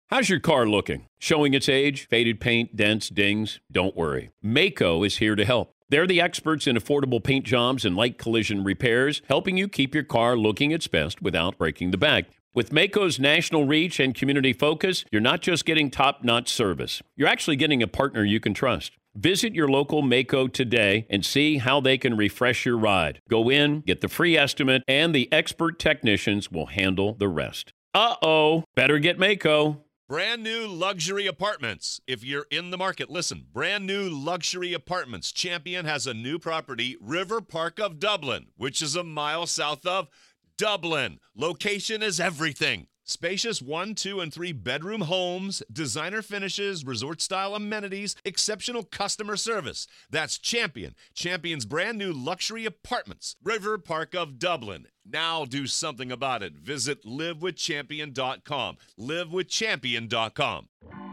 How's your car looking? Showing its age, faded paint, dents, dings? Don't worry. Maaco is here to help. They're the experts in affordable paint jobs and light collision repairs, helping you keep your car looking its best without breaking the bank. With Maaco's national reach and community focus, you're not just getting top-notch service. You're actually getting a partner you can trust. Visit your local Maaco today and see how they can refresh your ride. Go in, get the free estimate, and the expert technicians will handle the rest. Better get Maaco. Brand new luxury apartments. If you're in the market, listen. Brand new luxury apartments. Champion has a new property, River Park of Dublin, which is a mile south of Dublin. Location is everything. Spacious 1, 2, and 3 bedroom homes, designer finishes, resort-style amenities, exceptional customer service. That's Champion. Champion's brand new luxury apartments, River Park of Dublin. Now do something about it. Visit livewithchampion.com. livewithchampion.com.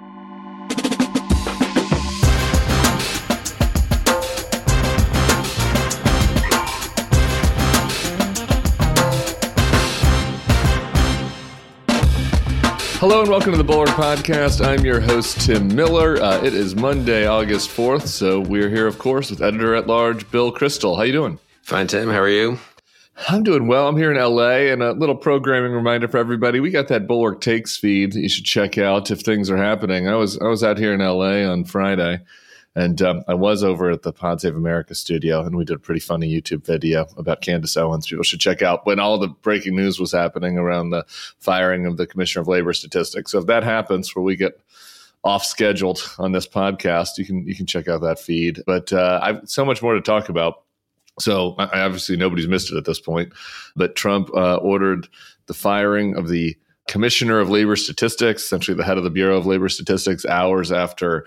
Hello and welcome to the Bulwark Podcast. I'm your host, Tim Miller. It is Monday, August 4th, so we're here, of course, with Editor-at-Large Bill Kristol. How you doing? Fine, Tim. How are you? I'm doing well. I'm here in LA, and a little programming reminder for everybody. We got that Bulwark Takes feed that you should check out if things are happening. I was out here in LA on Friday, and I was over at the Pod Save America studio, and we did a pretty funny YouTube video about Candace Owens. People should check out when all the breaking news was happening around the firing of the Commissioner of Labor Statistics. So if that happens, where we get off scheduled on this podcast, you can check out that feed. But I've so much more to talk about. So obviously nobody's missed it at this point, but Trump ordered the firing of the Commissioner of Labor Statistics, essentially the head of the Bureau of Labor Statistics, hours after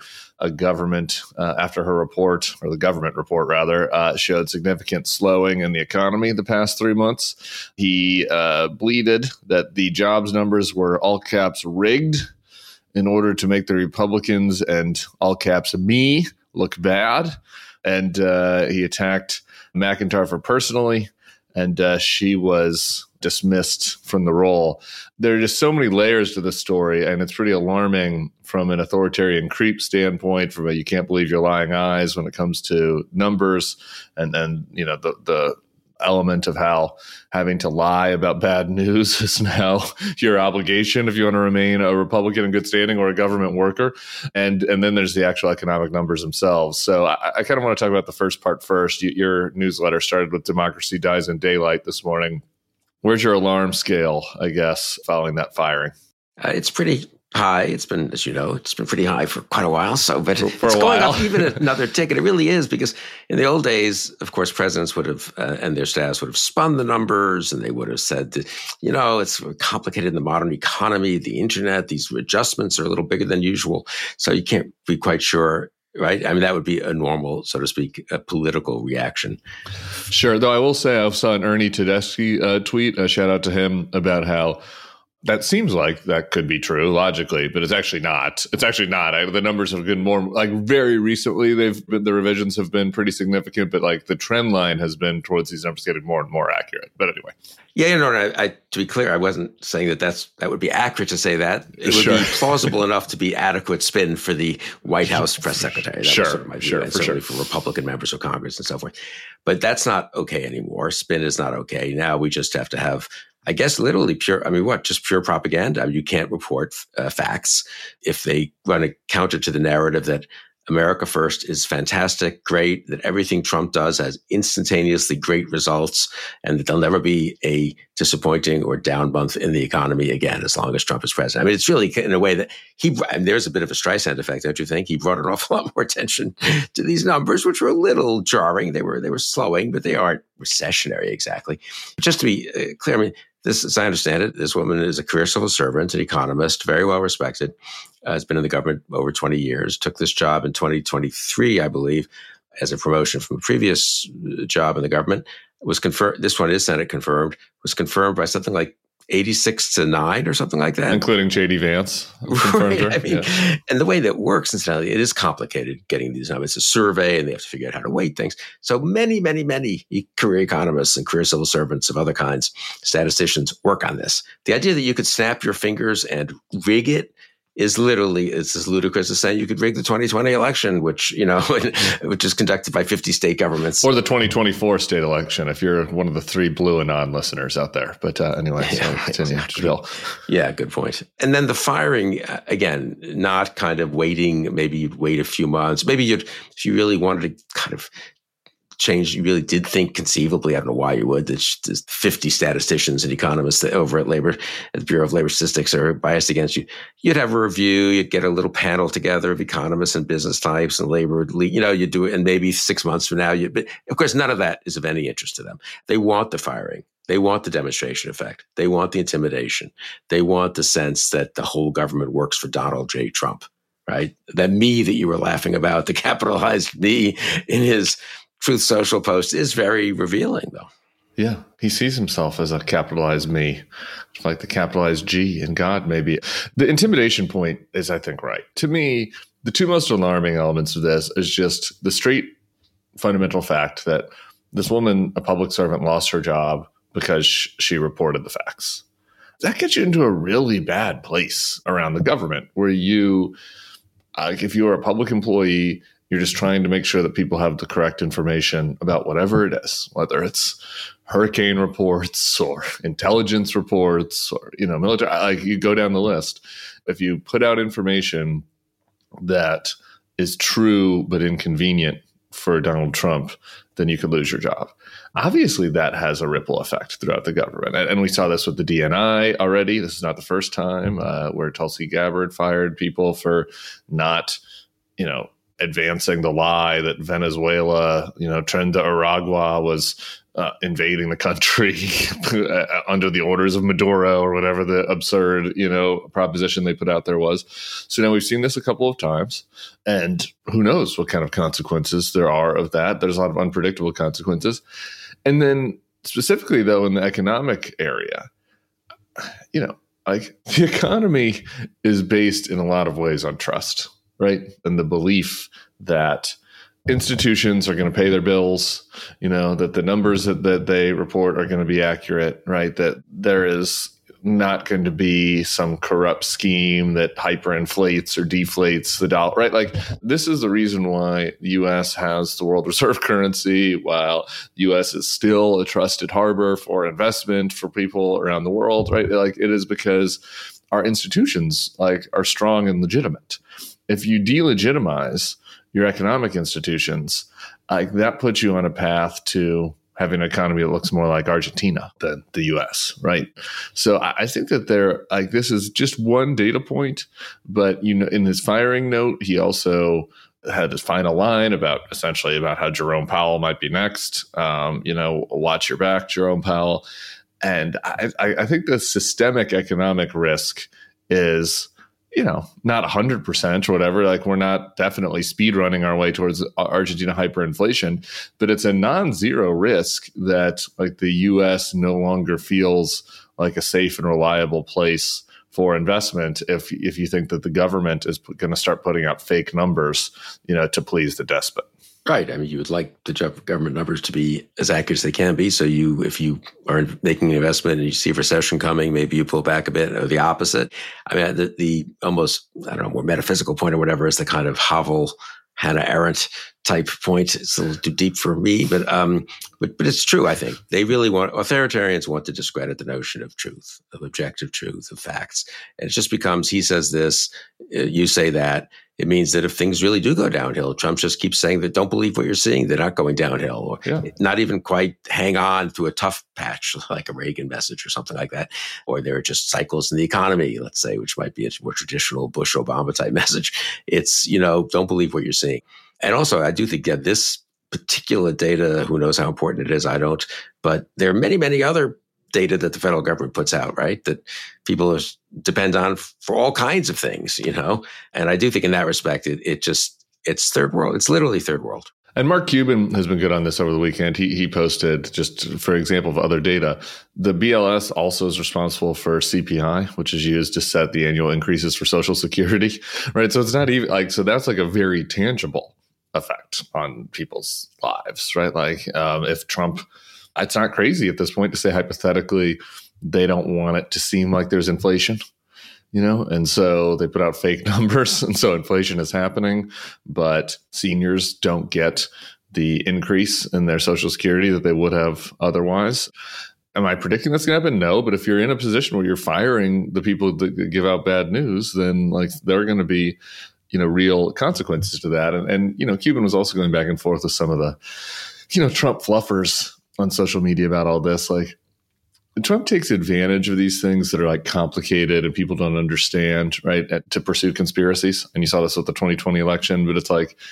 after her report, or the government report rather, showed significant slowing in the economy the past 3 months. He bleated that the jobs numbers were all caps rigged in order to make the Republicans and all caps me look bad. And he attacked McIntyre personally, and she was dismissed from the role. There are just so many layers to this story, and it's pretty alarming from an authoritarian creep standpoint, from a you can't believe your lying eyes when it comes to numbers, and then the element of how having to lie about bad news is now your obligation if you want to remain a Republican in good standing or a government worker. And then there's the actual economic numbers themselves. So I kind of want to talk about the first part first. Your newsletter started with Democracy Dies in Daylight this morning. Where's your alarm scale, I guess, following that firing? It's pretty high. It's been, as you know, it's been pretty high for quite a while. So, but for it's a going while. up even another tick. And it really is, because in the old days, of course, presidents would have and their staffs would have spun the numbers, and they would have said that, it's complicated in the modern economy, the internet, these adjustments are a little bigger than usual. So you can't be quite sure. Right. I mean, that would be a normal, so to speak, a political reaction. Sure. Though I will say I saw an Ernie Tedeschi tweet, a shout out to him, about how that seems like that could be true logically, but it's actually not. It's actually not. The numbers have been more like very recently. The revisions have been pretty significant, but like the trend line has been towards these numbers getting more and more accurate. But anyway. Yeah, to be clear, I wasn't saying that would be accurate to say that. It would be plausible enough to be adequate spin for the White House press secretary. That was sort of my view, and certainly for Republican members of Congress and so forth. But that's not okay anymore. Spin is not okay. Now we just have to have, I guess, literally just pure propaganda. I mean, you can't report facts if they run a counter to the narrative that America First is fantastic, great, that everything Trump does has instantaneously great results, and that there'll never be a disappointing or down month in the economy again as long as Trump is president. I mean, it's really in a way that there's a bit of a Streisand effect, don't you think? He brought an awful lot more attention to these numbers, which were a little jarring. They were slowing, but they aren't recessionary exactly. Just to be clear, I mean, this, as I understand it, this woman is a career civil servant, an economist, very well respected, has been in the government over 20 years, took this job in 2023, I believe, as a promotion from a previous job in the government, was confirmed. This one is Senate confirmed, was confirmed by something like 86-9 or something like that. Including J.D. Vance. Right. I mean, and the way that works, incidentally, it is complicated getting these numbers. It's a survey, and they have to figure out how to weight things. So many career economists and career civil servants of other kinds, statisticians, work on this. The idea that you could snap your fingers and rig it is literally, it's as ludicrous as saying you could rig the 2020 election, which, which is conducted by 50 state governments. Or the 2024 state election, if you're one of the 3 Blue Anon listeners out there. But anyway, continue, Jill. Yeah, good point. And then the firing, again, not kind of waiting, maybe you'd wait a few months. Maybe if you really wanted to kind of change, you really did think conceivably, I don't know why you would, that 50 statisticians and economists over at the Bureau of Labor Statistics are biased against you. You'd have a review, you'd get a little panel together of economists and business types and labor, you do it, and maybe 6 months from now, but of course, none of that is of any interest to them. They want the firing. They want the demonstration effect. They want the intimidation. They want the sense that the whole government works for Donald J. Trump, right? That me that you were laughing about, the capitalized me in his Truth Social post is very revealing, though. Yeah, he sees himself as a capitalized me, like the capitalized G in God, maybe. The intimidation point is, I think, right. To me, the 2 most alarming elements of this is just the straight fundamental fact that this woman, a public servant, lost her job because she reported the facts. That gets you into a really bad place around the government where if you are a public employee, you're just trying to make sure that people have the correct information about whatever it is, whether it's hurricane reports or intelligence reports or, military, you go down the list. If you put out information that is true but inconvenient for Donald Trump, then you could lose your job. Obviously, that has a ripple effect throughout the government. And we saw this with the DNI already. This is not the first time where Tulsi Gabbard fired people for not, advancing the lie that Venezuela, Tren Aragua was invading the country under the orders of Maduro or whatever the absurd, proposition they put out there was. So now we've seen this a couple of times, and who knows what kind of consequences there are of that. There's a lot of unpredictable consequences. And then specifically, though, in the economic area, the economy is based in a lot of ways on trust, right? And the belief that institutions are going to pay their bills, that the numbers that they report are going to be accurate, right? That there is not going to be some corrupt scheme that hyperinflates or deflates the dollar, right? This is the reason why the U.S. has the world reserve currency, while the U.S. is still a trusted harbor for investment for people around the world, right? It is because our institutions are strong and legitimate. If you delegitimize your economic institutions, that puts you on a path to having an economy that looks more like Argentina than the U.S., right? So I think that this is just one data point, but in his firing note, he also had his final line about how Jerome Powell might be next. Watch your back, Jerome Powell. And I think the systemic economic risk is not 100% or whatever. We're not definitely speed running our way towards Argentina hyperinflation, but it's a non-zero risk that the U.S. no longer feels like a safe and reliable place for investment if you think that the government is going to start putting out fake numbers, to please the despot. Right. I mean, you would like the government numbers to be as accurate as they can be. So if you are making an investment and you see a recession coming, maybe you pull back a bit, or the opposite. I mean, the almost, more metaphysical point or whatever is the kind of Havel, Hannah Arendt type point. It's a little too deep for me, but it's true. I think authoritarians want to discredit the notion of truth, of objective truth, of facts. And it just becomes, he says this, you say that. It means that if things really do go downhill, Trump just keeps saying that don't believe what you're seeing. They're not going downhill, or not even quite hang on through a tough patch like a Reagan message or something like that. Or there are just cycles in the economy, let's say, which might be a more traditional Bush-Obama type message. It's, don't believe what you're seeing. And also, I do think that this particular data, who knows how important it is, I don't, but there are many, many other data that the federal government puts out, right, that people depend on for all kinds of things, And I do think in that respect, it's third world. It's literally third world. And Mark Cuban has been good on this over the weekend. He posted, just for example of other data, the BLS also is responsible for CPI, which is used to set the annual increases for Social Security, right? So it's not even so that's a very tangible effect on people's lives, right? If Trump, it's not crazy at this point to say hypothetically they don't want it to seem like there's inflation. And so they put out fake numbers. And so inflation is happening, but seniors don't get the increase in their Social Security that they would have otherwise. Am I predicting that's going to happen? No. But if you're in a position where you're firing the people that give out bad news, then there are going to be, real consequences to that. And Cuban was also going back and forth with some of the, Trump fluffers on social media about all this. Trump takes advantage of these things that are complicated and people don't understand, right? To pursue conspiracies. And you saw this with the 2020 election, but it's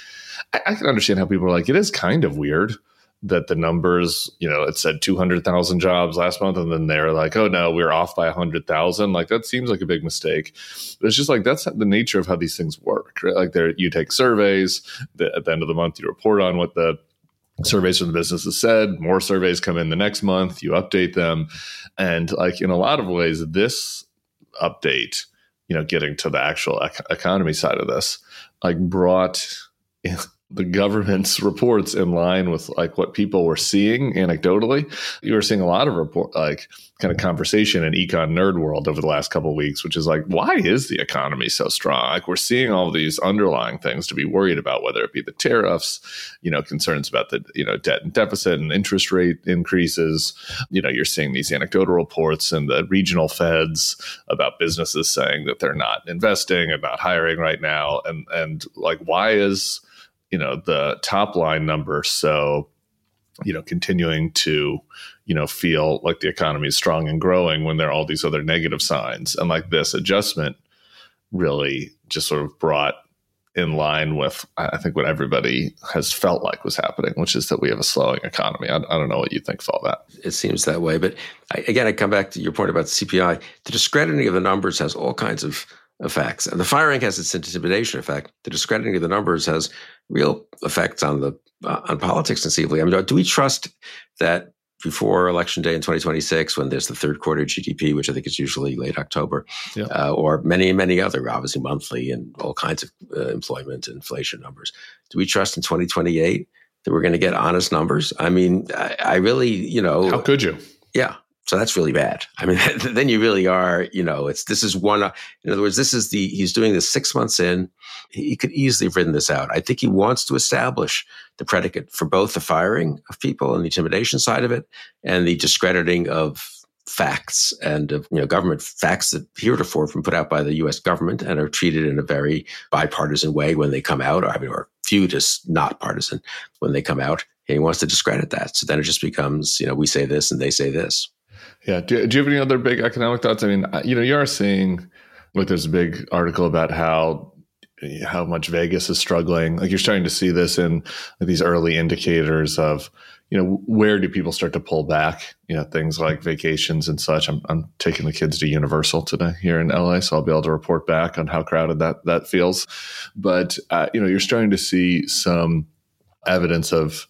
I can understand how people are it is kind of weird that the numbers, it said 200,000 jobs last month. And then they're oh no, we're off by 100,000. That seems like a big mistake. But it's just that's the nature of how these things work, right? You take surveys at the end of the month, you report on what the surveys from the businesses said. More surveys come in the next month, you update them. And in a lot of ways, this update, getting to the actual economy side of this, brought the government's reports in line with what people were seeing anecdotally. You were seeing a lot of kind of conversation in econ nerd world over the last couple of weeks, which is why is the economy so strong? We're seeing all these underlying things to be worried about, whether it be the tariffs, concerns about the, debt and deficit and interest rate increases. You're seeing these anecdotal reports in the regional feds about businesses saying that they're not investing and not hiring right now. And why is, the top line number so, continuing to, feel like the economy is strong and growing when there are all these other negative signs. And this adjustment really just sort of brought in line with, I think, what everybody has felt like was happening, which is that we have a slowing economy. I don't know what you think of all that. It seems that way. But I come back to your point about the CPI. The discrediting of the numbers has all kinds of effects. And the firing has its intimidation effect. The discrediting of the numbers has real effects on politics conceivably. Do we trust that before Election Day in 2026, when there's the third quarter GDP, which I think is usually late October, or many, many other, obviously monthly and all kinds of employment and inflation numbers, do we trust in 2028 that we're going to get honest numbers? I really, How could you? Yeah. So that's really bad. Then you really are, this is one, in other words, he's doing this 6 months in. He could easily have written this out. I think he wants to establish the predicate for both the firing of people and the intimidation side of it and the discrediting of facts and of, government facts that heretofore have been put out by the U.S. government and are treated in a very bipartisan way when they come out, or viewed as not partisan when they come out. And he wants to discredit that. So then it just becomes, we say this and they say this. Yeah. Do you have any other big economic thoughts? You are seeing, there's a big article about how much Vegas is struggling. You're starting to see this in these early indicators of, where do people start to pull back? Things like vacations and such. I'm taking the kids to Universal today here in LA, so I'll be able to report back on how crowded that feels. But, you're starting to see some evidence of,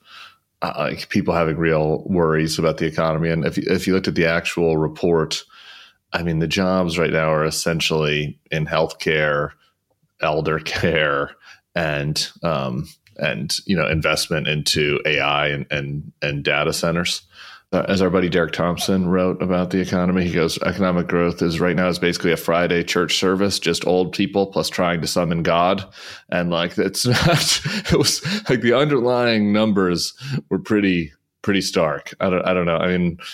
people having real worries about the economy. And if you looked at the actual report, the jobs right now are essentially in healthcare, elder care, and investment into AI and data centers. As our buddy Derek Thompson wrote about the economy, he goes, economic growth is basically a Friday church service, just old people plus trying to summon God. And it's not, it was the underlying numbers were pretty stark. I don't know.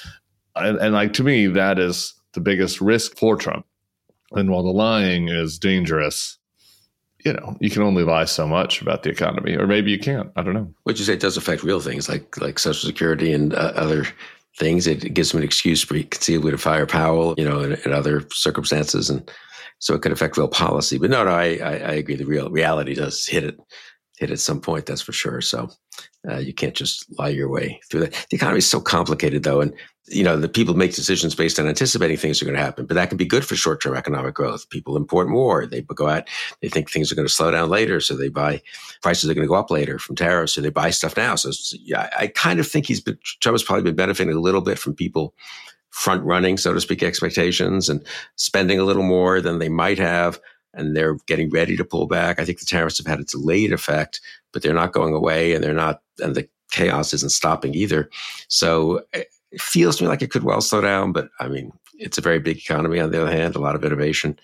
And to me, that is the biggest risk for Trump. And while the lying is dangerous, you can only lie so much about the economy, or maybe you can't. I don't know. What you say does affect real things like Social Security and other things. It gives them an excuse conceivably to fire Powell, in other circumstances, and so it could affect real policy. But no, I agree. The reality does hit at some point. That's for sure. So you can't just lie your way through that. The economy is so complicated, though, and the people make decisions based on anticipating things are going to happen, but that can be good for short-term economic growth. People import more. They go out, they think things are going to slow down later, so they buy, prices are going to go up later from tariffs, so they buy stuff now. So I kind of think Trump has probably been benefiting a little bit from people front-running, so to speak, expectations and spending a little more than they might have, and they're getting ready to pull back. I think the tariffs have had a delayed effect, but they're not going away, and and the chaos isn't stopping either. So it feels to me like it could well slow down, but it's a very big economy on the other hand, a lot of innovation.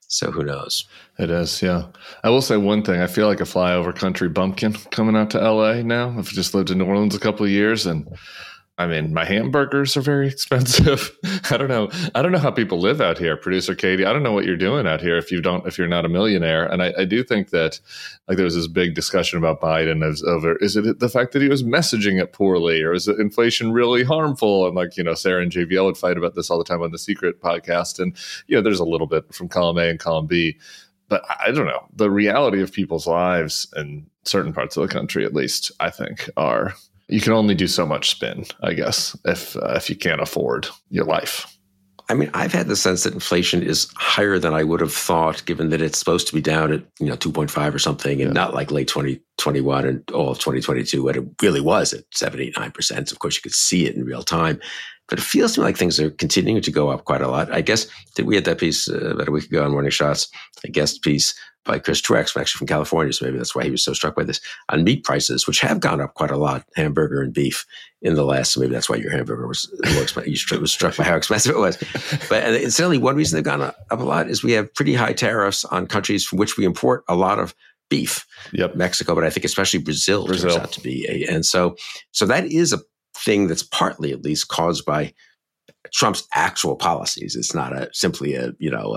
So who knows? It is, yeah. I will say one thing. I feel like a flyover country bumpkin coming out to LA now. I've just lived in New Orleans a couple of years, and I mean, my hamburgers are very expensive. I don't know how people live out here. Producer Katie, I don't know what you're doing out here if you're not a millionaire. And I do think that, like, there was this big discussion about Biden is it the fact that he was messaging it poorly, or is it inflation really harmful? And like, Sarah and JVL would fight about this all the time on the Secret podcast. And, there's a little bit from column A and column B, but I don't know. The reality of people's lives in certain parts of the country, at least, I think, are, you can only do so much spin, I guess, if you can't afford your life. I mean, I've had the sense that inflation is higher than I would have thought, given that it's supposed to be down at 2.5 or something, and not like late 2021 and all of 2022 when it really was at 7, 8, 9%. Of course, you could see it in real time. But it feels to me like things are continuing to go up quite a lot. I guess that we had that piece about a week ago on Morning Shots, a guest piece by Chris Truex, actually from California, so maybe that's why he was so struck by this, on meat prices, which have gone up quite a lot, hamburger and beef in the last, so maybe that's why your hamburger was more expensive. You was struck by how expensive it was. But incidentally, one reason they've gone up a lot is we have pretty high tariffs on countries from which we import a lot of beef. Yep. Mexico, but I think especially Brazil turns out to be. And so that is a thing that's partly at least caused by Trump's actual policies. It's not simply a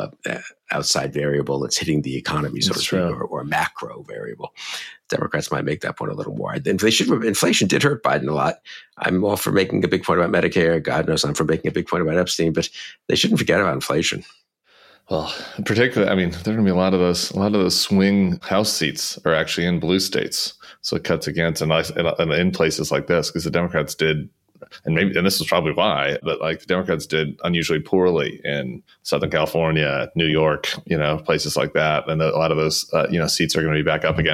outside variable that's hitting the economy, so to speak, or a macro variable. Democrats might make that point a little more. Inflation did hurt Biden a lot. I'm all for making a big point about Medicare. God knows I'm for making a big point about Epstein, but they shouldn't forget about inflation. Well, particularly, I mean, there are going to be a lot of those swing House seats are actually in blue states. So it cuts against, and in places like this, because the Democrats did, and this is probably why, but like the Democrats did unusually poorly in Southern California, New York, places like that. And a lot of those, seats are going to be back up again.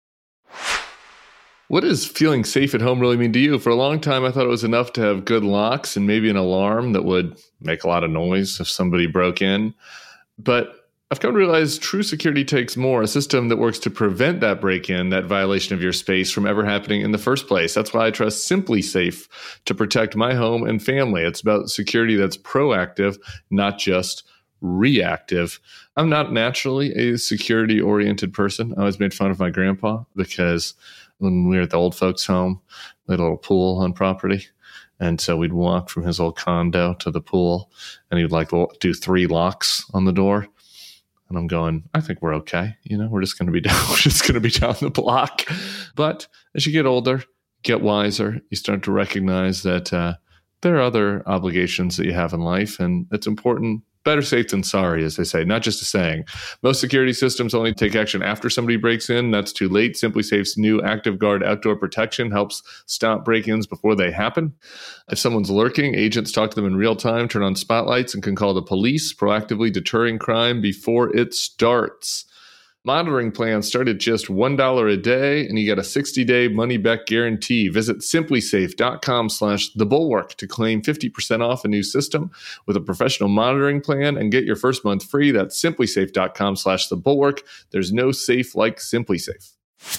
What does feeling safe at home really mean to you? For a long time, I thought it was enough to have good locks and maybe an alarm that would make a lot of noise if somebody broke in. But I've come to realize true security takes more, a system that works to prevent that break-in, that violation of your space from ever happening in the first place. That's why I trust SimpliSafe to protect my home and family. It's about security that's proactive, not just reactive. I'm not naturally a security-oriented person. I always made fun of my grandpa because when we were at the old folks' home, we had a little pool on property. And so we'd walk from his old condo to the pool, and he'd do 3 locks on the door. And I'm going, I think we're okay. We're just going to be down. We're just going to be down the block. But as you get older, get wiser, you start to recognize that there are other obligations that you have in life, and it's important. Better safe than sorry, as they say, not just a saying. Most security systems only take action after somebody breaks in. That's too late. SimpliSafe's new Active Guard outdoor protection helps stop break-ins before they happen. If someone's lurking, agents talk to them in real time, turn on spotlights, and can call the police, proactively deterring crime before it starts. Monitoring plans start at just $1 a day, and you get a 60-day money-back guarantee. Visit SimpliSafe.com/thebulwark to claim 50% off a new system with a professional monitoring plan and get your first month free. That's SimpliSafe.com/thebulwark. There's no safe like SimpliSafe.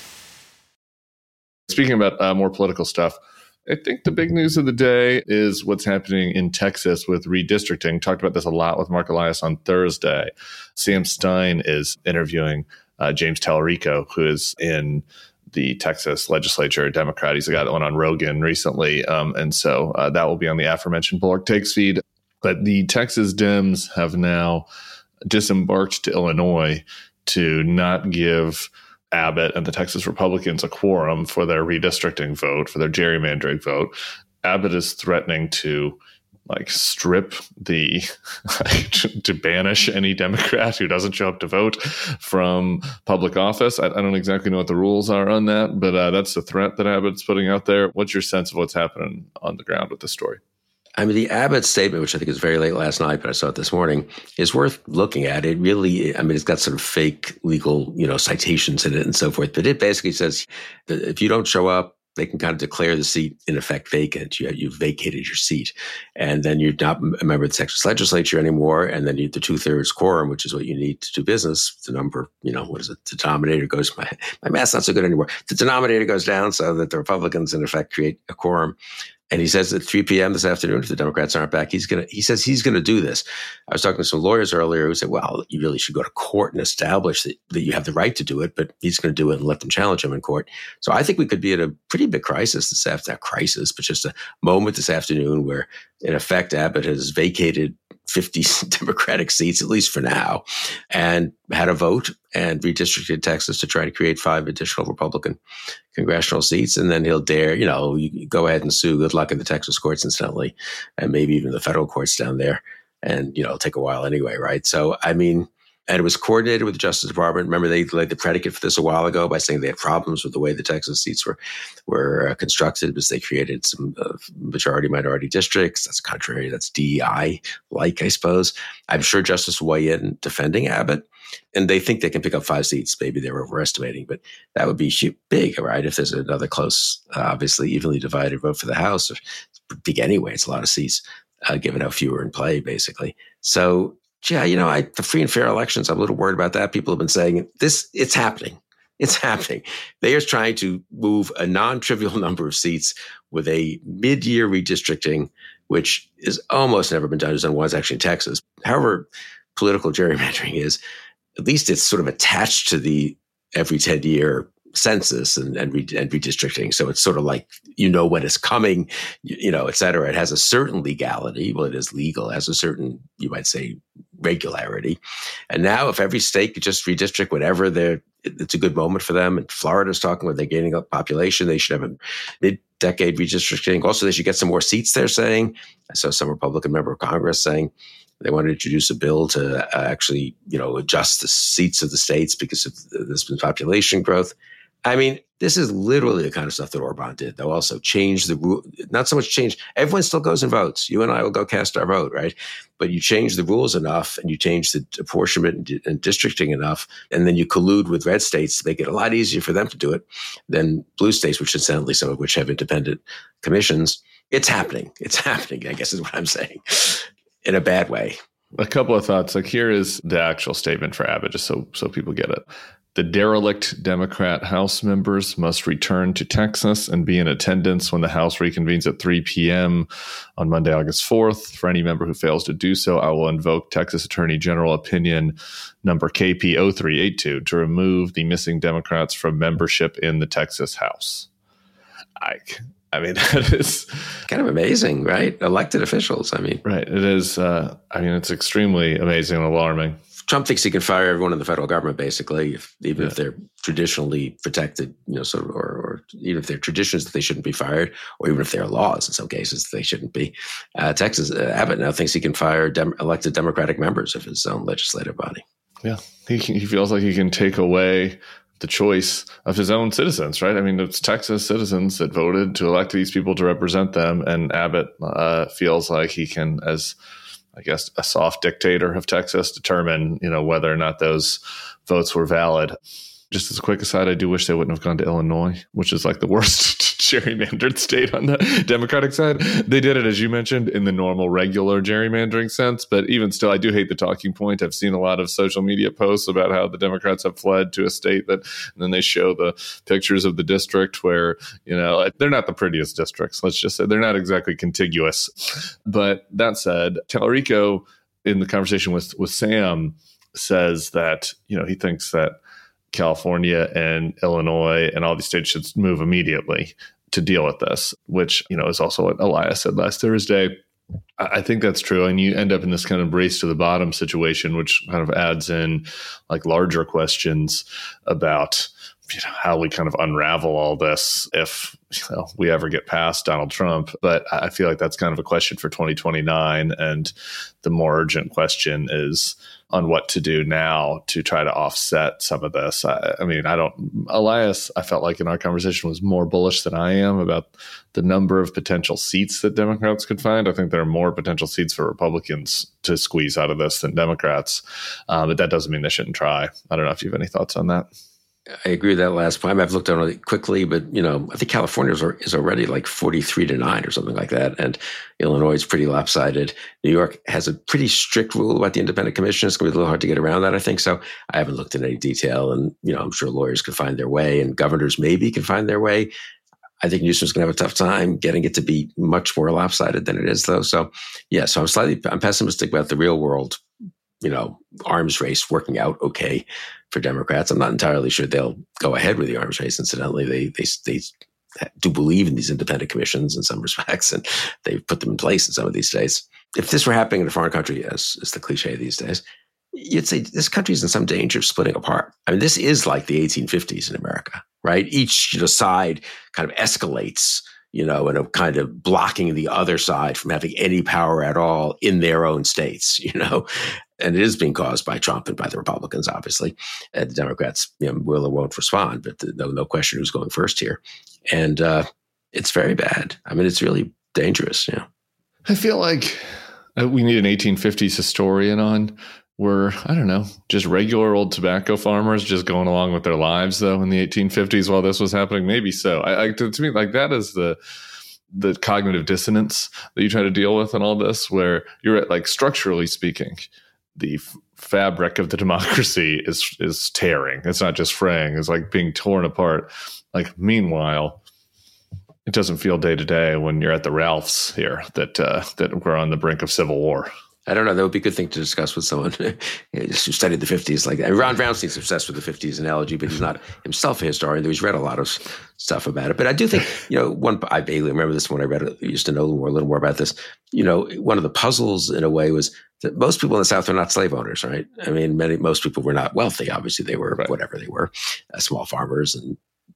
Speaking about more political stuff, I think the big news of the day is what's happening in Texas with redistricting. Talked about this a lot with Mark Elias on Thursday. Sam Stein is interviewing James Tallarico, who is in the Texas legislature, a Democrat. He's got one on Rogan recently. And so that will be on the aforementioned Bulwark Takes feed. But the Texas Dems have now disembarked to Illinois to not give Abbott and the Texas Republicans a quorum for their redistricting vote, for their gerrymandering vote. Abbott is threatening to strip to banish any Democrat who doesn't show up to vote from public office. I don't exactly know what the rules are on that, but that's the threat that Abbott's putting out there. What's your sense of what's happening on the ground with this story? I mean, the Abbott statement, which I think is very late last night, but I saw it this morning, is worth looking at. It really, it's got sort of fake legal, citations in it and so forth. But it basically says that if you don't show up, they can kind of declare the seat in effect vacant. You've vacated your seat. And then you're not a member of the Texas legislature anymore. And then you the 2/3 quorum, which is what you need to do business. The number, what is it? The denominator goes, my math's not so good anymore. The denominator goes down so that the Republicans in effect create a quorum. And he says at 3 p.m. this afternoon, if the Democrats aren't back, he says he's going to do this. I was talking to some lawyers earlier who said, well, you really should go to court and establish that you have the right to do it, but he's going to do it and let them challenge him in court. So I think we could be at a pretty big crisis this afternoon, not crisis, but just a moment this afternoon where, in effect, Abbott has vacated 50 Democratic seats, at least for now, and had a vote and redistricted Texas to try to create 5 additional Republican congressional seats. And then he'll dare, you go ahead and sue. Good luck in the Texas courts, incidentally, and maybe even the federal courts down there. And, it'll take a while anyway, right? So, and it was coordinated with the Justice Department. Remember, they laid the predicate for this a while ago by saying they had problems with the way the Texas seats were constructed because they created some majority-minority districts. That's contrary. That's DEI-like, I suppose. I'm sure Justice will weigh in defending Abbott. And they think they can pick up 5 seats. Maybe they're overestimating, but that would be big, right? If there's another close, obviously evenly divided vote for the House. It's big anyway. It's a lot of seats, given how few are in play, basically. So, yeah, the free and fair elections, I'm a little worried about that. People have been saying it's happening. It's happening. They are trying to move a non-trivial number of seats with a mid-year redistricting, which is almost never been done. It was done once actually in Texas. However political gerrymandering is, at least it's sort of attached to the every 10-year census and redistricting. So it's sort of like, when it's coming, et cetera. It has a certain legality. Well, it is legal. It has a certain, you might say, regularity. And now if every state could just redistrict whatever it's a good moment for them. And Florida's talking when they're gaining up population, they should have a mid-decade redistricting. Also, they should get some more seats, they're saying. I saw some Republican member of Congress saying they want to introduce a bill to actually, adjust the seats of the states because there's been population growth. This is literally the kind of stuff that Orban did. They'll also change the rule, not so much change. Everyone still goes and votes. You and I will go cast our vote, right? But you change the rules enough and you change the apportionment and districting enough, and then you collude with red states to make it a lot easier for them to do it than blue states, which incidentally, some of which have independent commissions. It's happening. It's happening, I guess is what I'm saying, in a bad way. A couple of thoughts. Like, here is the actual statement for Abbott, just so people get it. The derelict Democrat House members must return to Texas and be in attendance when the House reconvenes at 3 p.m. on Monday, August 4th. For any member who fails to do so, I will invoke Texas Attorney General Opinion number KP 0382 to remove the missing Democrats from membership in the Texas House. That is kind of amazing, right? Elected officials. Right. It is. It's extremely amazing and alarming. Trump thinks he can fire everyone in the federal government, basically, even if they're traditionally protected, or even if they're traditions that they shouldn't be fired, or even if there are laws in some cases that they shouldn't be. Abbott now thinks he can fire elected Democratic members of his own legislative body. Yeah, he feels like he can take away the choice of his own citizens, right? It's Texas citizens that voted to elect these people to represent them, and Abbott feels like he can, as I guess a soft dictator of Texas, determine, whether or not those votes were valid. Just as a quick aside, I do wish they wouldn't have gone to Illinois, which is like the worst gerrymandered state on the Democratic side. They did it, as you mentioned, in the normal, regular gerrymandering sense. But even still, I do hate the talking point. I've seen a lot of social media posts about how the Democrats have fled to a state and then they show the pictures of the district where, they're not the prettiest districts. Let's just say they're not exactly contiguous. But that said, Tallarico, in the conversation with Sam, says that, he thinks that California and Illinois and all these states should move immediately to deal with this, which, is also what Elias said last Thursday. I think that's true. And you end up in this kind of race to the bottom situation, which kind of adds in like larger questions about, how we kind of unravel all this if we ever get past Donald Trump. But I feel like that's kind of a question for 2029. And the more urgent question is on what to do now to try to offset some of this. Elias, I felt like in our conversation was more bullish than I am about the number of potential seats that Democrats could find. I think there are more potential seats for Republicans to squeeze out of this than Democrats. But that doesn't mean they shouldn't try. I don't know if you have any thoughts on that. I agree with that last point. I've looked at it quickly, but I think California is already like 43-9 or something like that, and Illinois is pretty lopsided. New York has a pretty strict rule about the independent commission. It's going to be a little hard to get around that, I think. So I haven't looked in any detail, and I'm sure lawyers can find their way, and governors maybe can find their way. I think Newsom's going to have a tough time getting it to be much more lopsided than it is, though. So, yeah, so I'm pessimistic about the real world, arms race working out okay for Democrats. I'm not entirely sure they'll go ahead with the arms race. Incidentally, they do believe in these independent commissions in some respects, and they've put them in place in some of these states. If this were happening in a foreign country, as is the cliche these days, you'd say this country's in some danger of splitting apart. I mean, this is like the 1850s in America, right? Each side kind of escalates, and a kind of blocking the other side from having any power at all in their own states, And it is being caused by Trump and by the Republicans, obviously. And the Democrats will or won't respond, but no question who's going first here. And it's very bad. I mean, it's really dangerous. I feel like we need an 1850s historian on. Were, I don't know, just regular old tobacco farmers just going along with their lives, though, in the 1850s while this was happening? Maybe so. To me, like, that is the cognitive dissonance that you try to deal with in all this, where you're at, like, structurally speaking, the fabric of the democracy is tearing. It's not just fraying. It's like being torn apart. Like, meanwhile, it doesn't feel day to day when you're at the Ralphs here that we're on the brink of civil war. I don't know. That would be a good thing to discuss with someone who studied the 50s. Like Ron Brownstein's obsessed with the 50s analogy, but he's not himself a historian, though he's read a lot of stuff about it. But I do think, I vaguely remember this when I read it. I used to know a little more about this. One of the puzzles in a way was that most people in the South are not slave owners, right? I mean, most people were not wealthy. Obviously, they were whatever they were, small farmers and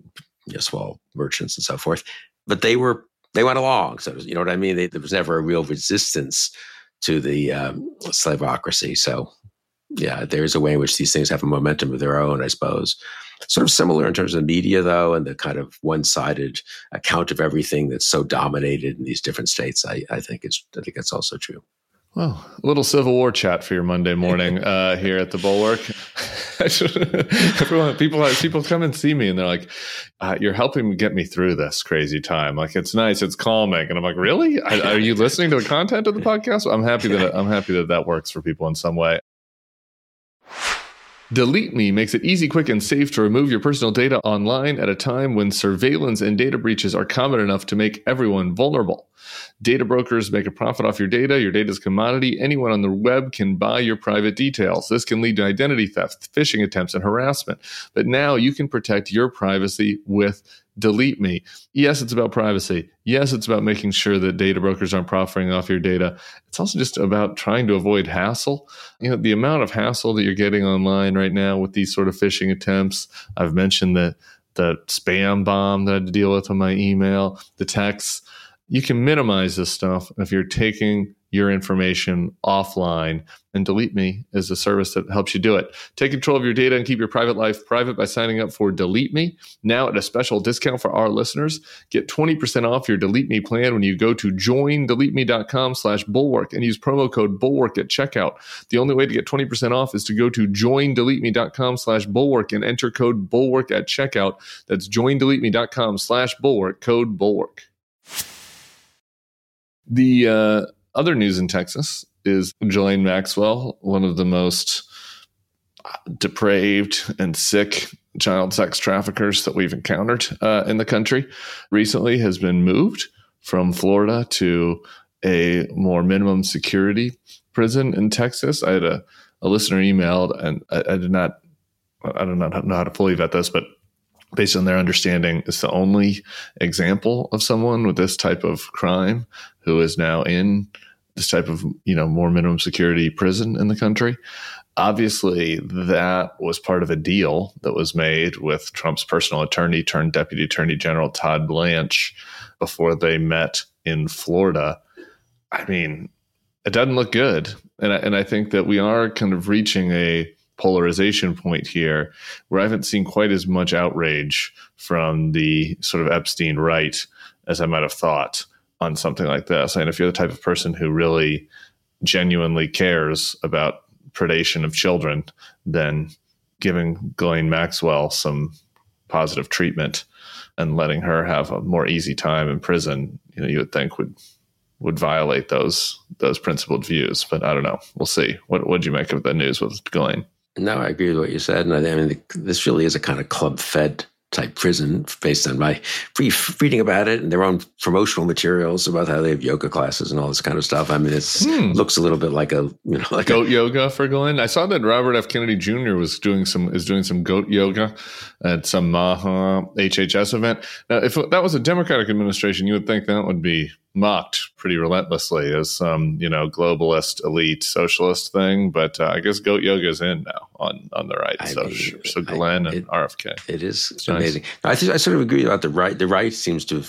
small merchants and so forth. But they went along. So, you know what I mean? There was never a real resistance to the slaveocracy. So, yeah, there's a way in which these things have a momentum of their own, I suppose. Sort of similar in terms of the media, though, and the kind of one-sided account of everything that's so dominated in these different states. I think that's also true. Well, a little Civil War chat for your Monday morning here at the Bulwark. People come and see me and they're like, "You're helping me get me through this crazy time. Like, it's nice, it's calming." And I'm like, "Really? Are you listening to the content of the podcast?" I'm happy that works for people in some way. Delete Me makes it easy, quick, and safe to remove your personal data online at a time when surveillance and data breaches are common enough to make everyone vulnerable. Data brokers make a profit off your data. Your data is commodity. Anyone on the web can buy your private details. This can lead to identity theft, phishing attempts, and harassment. But now you can protect your privacy with Delete Me. Yes, it's about privacy. Yes, it's about making sure that data brokers aren't profiting off your data. It's also just about trying to avoid hassle. The amount of hassle that you're getting online right now with these sort of phishing attempts. I've mentioned the spam bomb that I had to deal with on my email, the texts. You can minimize this stuff if you're taking your information offline, and Delete Me is a service that helps you do it. Take control of your data and keep your private life private by signing up for Delete Me. Now at a special discount for our listeners, get 20% off your Delete Me plan when you go to joindeleteme.com/bulwark and use promo code bulwark at checkout. The only way to get 20% off is to go to joindeleteme.com/bulwark and enter code bulwark at checkout. That's joindeleteme.com/bulwark, code bulwark. The other news in Texas is Ghislaine Maxwell, one of the most depraved and sick child sex traffickers that we've encountered in the country, recently has been moved from Florida to a more minimum security prison in Texas. I had a listener emailed, and I don't know how to fully vet this, but based on their understanding, it's the only example of someone with this type of crime who is now in this type of, more minimum security prison in the country. Obviously, that was part of a deal that was made with Trump's personal attorney turned Deputy Attorney General Todd Blanche before they met in Florida. I mean, it doesn't look good. And I think that we are kind of reaching a polarization point here where I haven't seen quite as much outrage from the sort of Epstein right as I might have thought on something like this. And if you're the type of person who really genuinely cares about predation of children, then giving Ghislaine Maxwell some positive treatment and letting her have a more easy time in prison, you would think would violate those principled views. But I don't know. We'll see. What'd you make of the news with Ghislaine? No, I agree with what you said. And I mean, this really is a kind of club-fed type prison based on my brief reading about it and their own promotional materials about how they have yoga classes and all this kind of stuff. I mean, it looks a little bit like like goat yoga for Glenn. I saw that Robert F. Kennedy Jr. is doing some goat yoga at some Maha HHS event. Now, if that was a Democratic administration, you would think that would be mocked pretty relentlessly as some, globalist elite socialist thing. But I guess goat yoga is in now on the right. So Glenn and RFK. It is amazing. I sort of agree about the right. The right seems to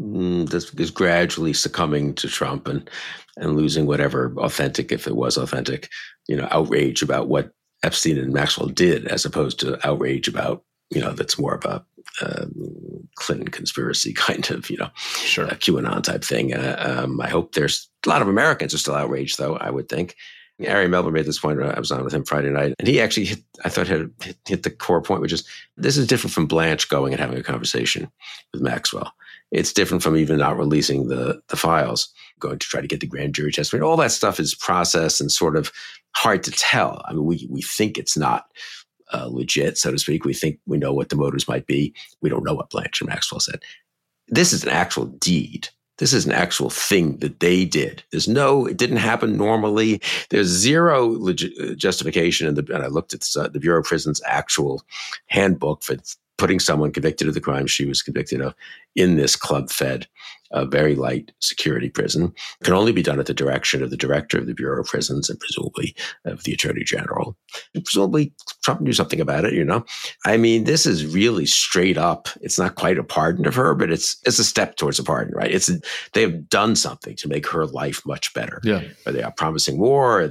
is gradually succumbing to Trump and losing whatever authentic, if it was authentic, outrage about what Epstein and Maxwell did, as opposed to outrage about, that's more of a Clinton conspiracy kind of, sure. QAnon type thing. I hope there's a lot of Americans are still outraged, though, I would think. Ari Melber made this point when I was on with him Friday night, and he actually hit the core point, which is this is different from Blanche going and having a conversation with Maxwell. It's different from even not releasing the files, going to try to get the grand jury testimony. All that stuff is processed and sort of hard to tell. I mean, we think it's not legit, so to speak. We think we know what the motives might be. We don't know what Blanche and Maxwell said. This is an actual deed. This is an actual thing that they did. It didn't happen normally. There's zero justification. And I looked at the Bureau of Prisons' actual handbook for putting someone convicted of the crime she was convicted of in this club-fed, very light security prison. It can only be done at the direction of the director of the Bureau of Prisons and presumably of the Attorney General. And presumably Trump knew something about it, I mean, this is really straight up. It's not quite a pardon of her, but it's a step towards a pardon, right? They have done something to make her life much better. Yeah. Are they promising more?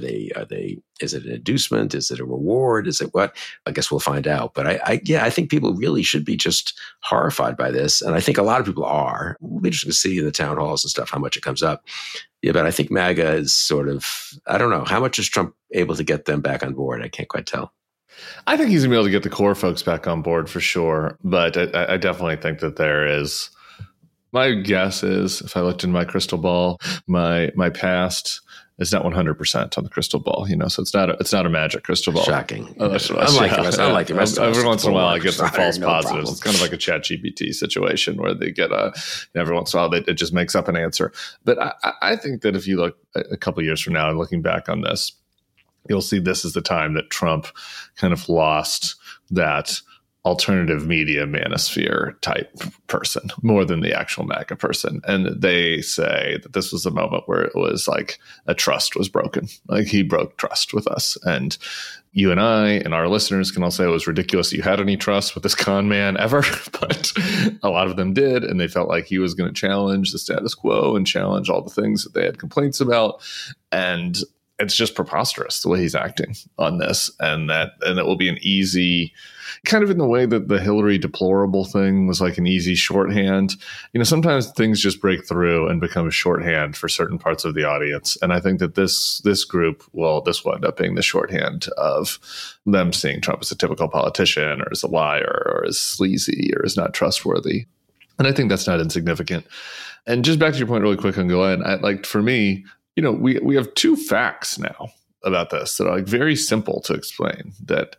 Is it an inducement? Is it a reward? Is it what? I guess we'll find out. But I think people really should be just horrified by this. And I think a lot of people are. We'll be interested to see in the town halls and stuff how much it comes up. Yeah, but I think MAGA is sort of, I don't know. How much is Trump able to get them back on board? I can't quite tell. I think he's going to be able to get the core folks back on board for sure. But I definitely think that there is, my guess is, if I looked in my crystal ball, my past is not 100% on the crystal ball, so it's not a magic crystal ball. Shocking. Unlike the rest of us. Every once in a while I get some false positives. It's kind of like a ChatGPT situation where they get every once in a while it just makes up an answer. But I think that if you look a couple of years from now and looking back on this, you'll see this is the time that Trump kind of lost that alternative media manosphere type person more than the actual MAGA person. And they say that this was the moment where it was like a trust was broken. Like he broke trust with us. And you and I and our listeners can all say it was ridiculous that you had any trust with this con man ever, but a lot of them did. And they felt like he was going to challenge the status quo and challenge all the things that they had complaints about. And it's just preposterous the way he's acting on this. And it will be an easy, kind of in the way that the Hillary deplorable thing was like an easy shorthand. Sometimes things just break through and become a shorthand for certain parts of the audience. And I think that this group, this will end up being the shorthand of them seeing Trump as a typical politician or as a liar or as sleazy or as not trustworthy. And I think that's not insignificant. And just back to your point really quick on Glenn, for me, we have two facts now about this that are very simple to explain, that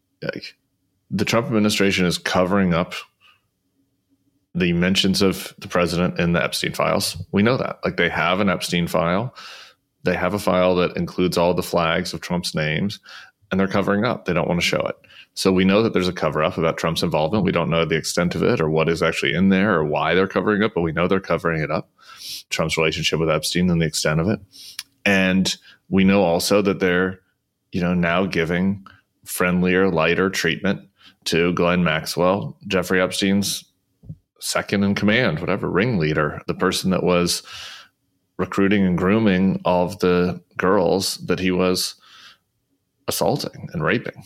the Trump administration is covering up the mentions of the president in the Epstein files. We know that. They have an Epstein file. They have a file that includes all the flags of Trump's names, and they're covering up. They don't want to show it. So we know that there's a cover-up about Trump's involvement. We don't know the extent of it or what is actually in there or why they're covering it, but we know they're covering it up. Trump's relationship with Epstein and the extent of it. And we know also that they're, now giving friendlier, lighter treatment to Ghislaine Maxwell, Jeffrey Epstein's second in command, whatever, ringleader, the person that was recruiting and grooming all of the girls that he was assaulting and raping.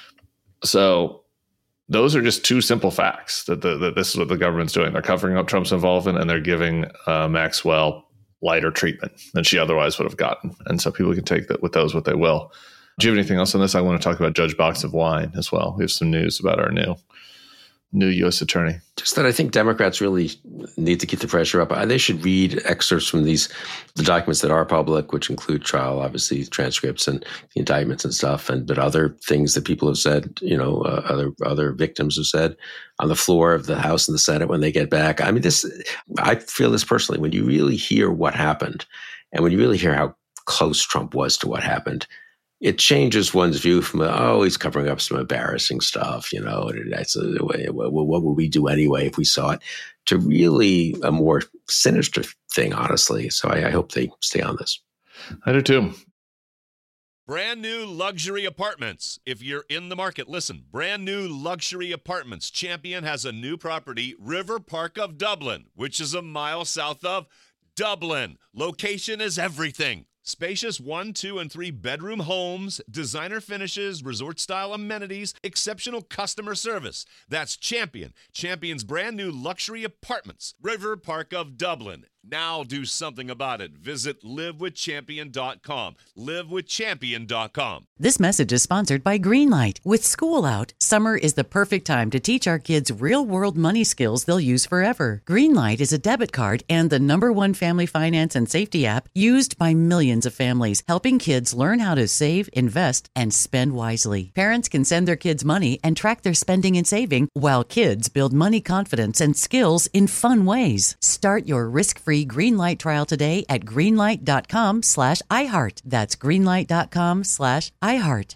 So those are just two simple facts that this is what the government's doing. They're covering up Trump's involvement and they're giving Maxwell lighter treatment than she otherwise would have gotten. And so people can take that with those what they will. Do you have anything else on this? I want to talk about Judge Box of Wine as well. We have some news about our new new U.S. attorney. Just that I think Democrats really need to keep the pressure up. They should read excerpts from the documents that are public, which include trial, obviously, transcripts and the indictments and stuff, but other things that people have said, other victims have said on the floor of the House and the Senate when they get back. I mean, I feel this personally. When you really hear what happened and when you really hear how close Trump was to what happened, it changes one's view from, he's covering up some embarrassing stuff, that's what would we do anyway if we saw it, to really a more sinister thing, honestly. So I hope they stay on this. I do too. Brand new luxury apartments. If you're in the market, listen. Brand new luxury apartments. Champion has a new property, River Park of Dublin, which is a mile south of Dublin. Location is everything. Spacious 1, 2, and 3 bedroom homes, designer finishes, resort-style amenities, exceptional customer service. That's Champion. Champion's brand new luxury apartments. River Park of Dublin. Now do something about it. Visit livewithchampion.com. livewithchampion.com. This message is sponsored by Greenlight. With school out, summer is the perfect time to teach our kids real-world money skills they'll use forever. Greenlight is a debit card and the #1 family finance and safety app used by millions of families, helping kids learn how to save, invest, and spend wisely. Parents can send their kids money and track their spending and saving, while kids build money confidence and skills in fun ways. Start your risk-free Greenlight trial today at greenlight.com/iHeart. That's greenlight.com/iHeart.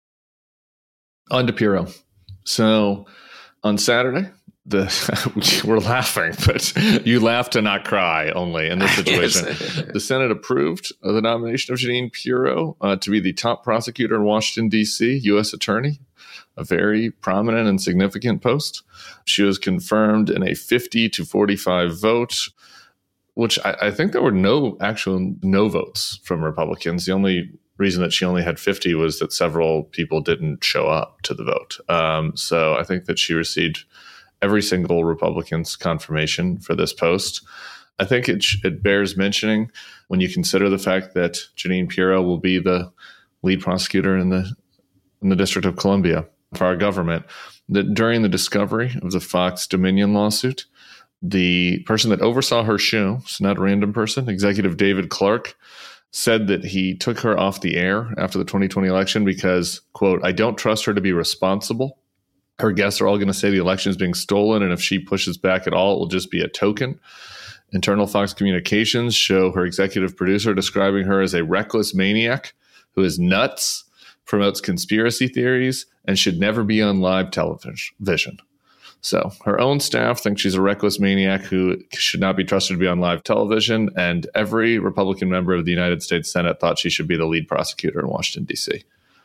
On to Pirro. So on Saturday, we're laughing, but you laugh to not cry only in this situation. The Senate approved the nomination of Jeanine Pirro to be the top prosecutor in Washington, D.C., U.S. attorney, a very prominent and significant post. She was confirmed in a 50-45 vote, which I think there were no votes from Republicans. The only reason that she only had 50 was that several people didn't show up to the vote. So I think that she received every single Republican's confirmation for this post. I think it bears mentioning when you consider the fact that Jeanine Pirro will be the lead prosecutor in the District of Columbia for our government, that during the discovery of the Fox Dominion lawsuit, the person that oversaw her shoe, it's not a random person, Executive David Clark, said that he took her off the air after the 2020 election because, quote, "I don't trust her to be responsible. Her guests are all going to say the election is being stolen, and if she pushes back at all, it will just be a token." Internal Fox communications show her executive producer describing her as a reckless maniac who is nuts, promotes conspiracy theories, and should never be on live television. So her own staff think she's a reckless maniac who should not be trusted to be on live television, and every Republican member of the United States Senate thought she should be the lead prosecutor in Washington, D.C.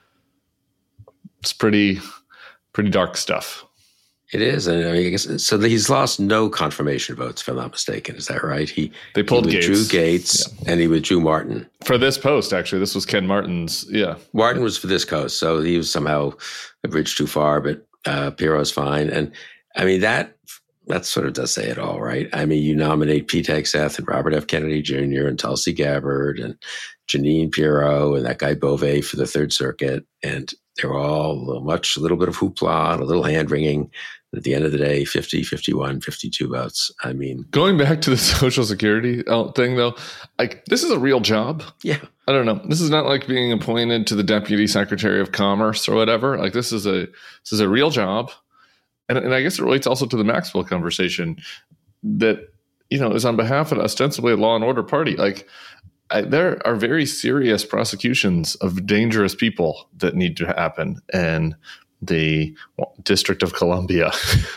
It's pretty dark stuff. It is. And I mean, I guess, so he's lost no confirmation votes, if I'm not mistaken. Is that right? They pulled Gates. Drew Gates, yeah. And he withdrew Martin. For this post, actually. This was Ken Martin's, yeah. Martin was for this post, so he was somehow a bridge too far, but Pirro's fine. And I mean, that sort of does say it all, right? I mean, you nominate Pete Hegseth and Robert F. Kennedy Jr. and Tulsi Gabbard and Jeanine Pirro and that guy Beauvais for the Third Circuit, and they're all a little bit of hoopla and a little hand-wringing. At the end of the day, 50, 51, 52 votes. I mean, going back to the Social Security thing, though, like, this is a real job. Yeah. I don't know. This is not like being appointed to the Deputy Secretary of Commerce or whatever. Like, this is a real job. And I guess it relates also to the Maxwell conversation that, is on behalf of ostensibly a law and order party. Like, there are very serious prosecutions of dangerous people that need to happen. And the District of Columbia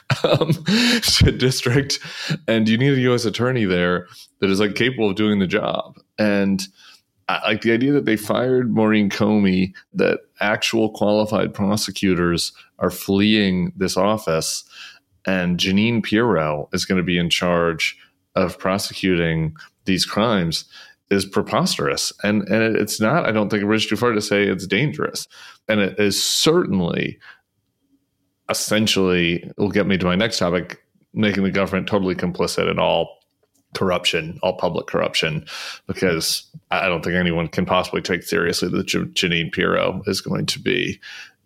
district, and you need a U.S. attorney there that is capable of doing the job. And like the idea that they fired Maureen Comey, that actual qualified prosecutors are fleeing this office, and Jeanine Pirro is going to be in charge of prosecuting these crimes, is preposterous. And it's not, I don't think, a bridge too far to say it's dangerous. And it is certainly, essentially, will get me to my next topic, making the government totally complicit in all corruption, all public corruption, because I don't think anyone can possibly take seriously that Jeanine Pirro is going to be,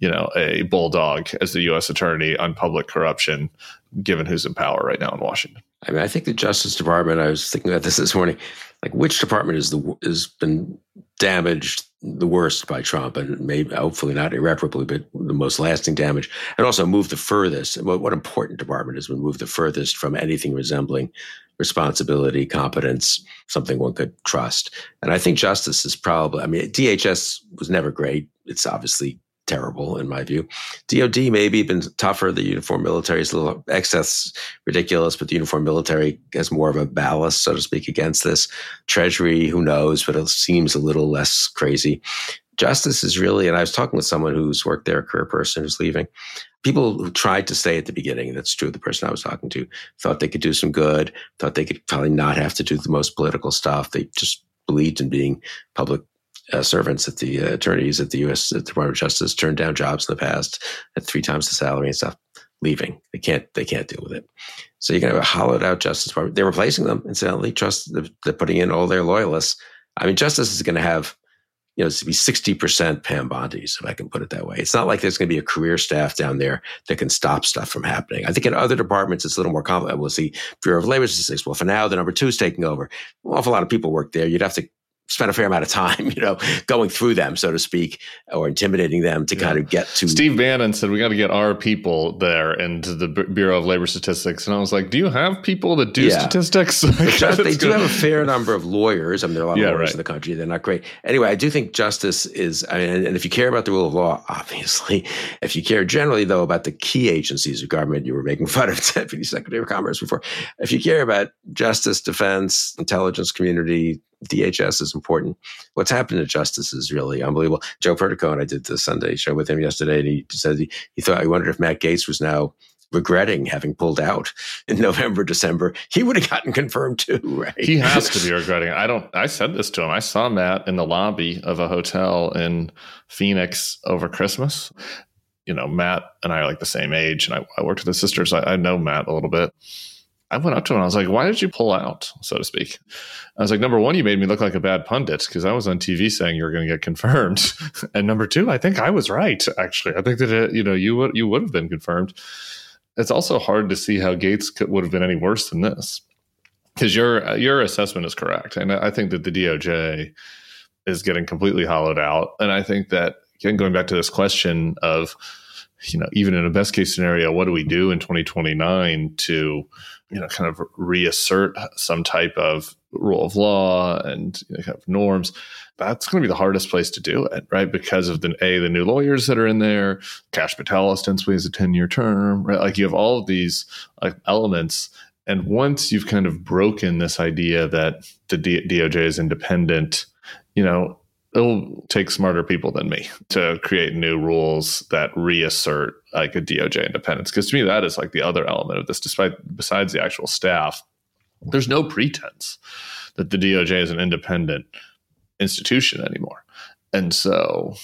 a bulldog as the U.S. attorney on public corruption, given who's in power right now in Washington. I mean, I think the Justice Department, I was thinking about this morning, like which department has been damaged the worst by Trump, and maybe hopefully not irreparably, but the most lasting damage, and also moved the furthest. What important department has been moved the furthest from anything resembling responsibility, competence, something one could trust? And I think justice is probably, I mean, DHS was never great. It's obviously terrible in my view. DOD maybe been tougher. The uniform military is a little excess ridiculous, but the uniform military has more of a ballast, so to speak, against this. Treasury, who knows, but it seems a little less crazy. Justice is really, and I was talking with someone who's worked there, a career person who's leaving. People who tried to stay at the beginning, and that's true, the person I was talking to, thought they could do some good, thought they could probably not have to do the most political stuff. They just believed in being public servants at the attorneys at the U.S. Department of Justice, turned down jobs in the past at 3 times the salary and stuff, leaving. They can't deal with it. So you're going to have a hollowed out Justice Department. They're replacing them, incidentally. They're putting in all their loyalists. I mean, Justice is going to have, to be 60% Pam Bondi's, if I can put it that way. It's not like there's going to be a career staff down there that can stop stuff from happening. I think in other departments, it's a little more complicated. We'll see Bureau of Labor Statistics. Well, for now, the number 2 is taking over. An awful lot of people work there. You'd have to spend a fair amount of time, going through them, so to speak, or intimidating them to kind of get to. Steve Bannon said, we got to get our people there into the Bureau of Labor Statistics. And I was like, do you have people that do statistics? They do have a fair number of lawyers. I mean, there are a lot of lawyers in the country. They're not great. Anyway, I do think justice is, and if you care about the rule of law, obviously, if you care generally, though, about the key agencies of government, you were making fun of Deputy Secretary of Commerce before. If you care about justice, defense, intelligence community, DHS is important. What's happened to justice is really unbelievable. Joe Perticone, I did the Sunday show with him yesterday, and he said he wondered if Matt Gaetz was now regretting having pulled out in November, December. He would have gotten confirmed too, right? He has to be regretting it. I said this to him. I saw Matt in the lobby of a hotel in Phoenix over Christmas. Matt and I are like the same age, and I worked with his sisters. I know Matt a little bit. I went up to him and I was like, why did you pull out, so to speak? I was like, number 1, you made me look like a bad pundit because I was on TV saying you were going to get confirmed. And number 2, I think I was right, actually. I think that, you would have been confirmed. It's also hard to see how Gaetz would have been any worse than this, because your assessment is correct. And I think that the DOJ is getting completely hollowed out. And I think that, again, going back to this question of, even in a best case scenario, what do we do in 2029 to kind of reassert some type of rule of law and kind of norms? That's going to be the hardest place to do it, right? Because of the new lawyers that are in there. Kash Patel ostensibly is a 10-year term, right? Like you have all of these elements. And once you've kind of broken this idea that the DOJ is independent, it'll take smarter people than me to create new rules that reassert like a DOJ independence. Because to me, that is like the other element of this. Besides the actual staff, there's no pretense that the DOJ is an independent institution anymore. And so,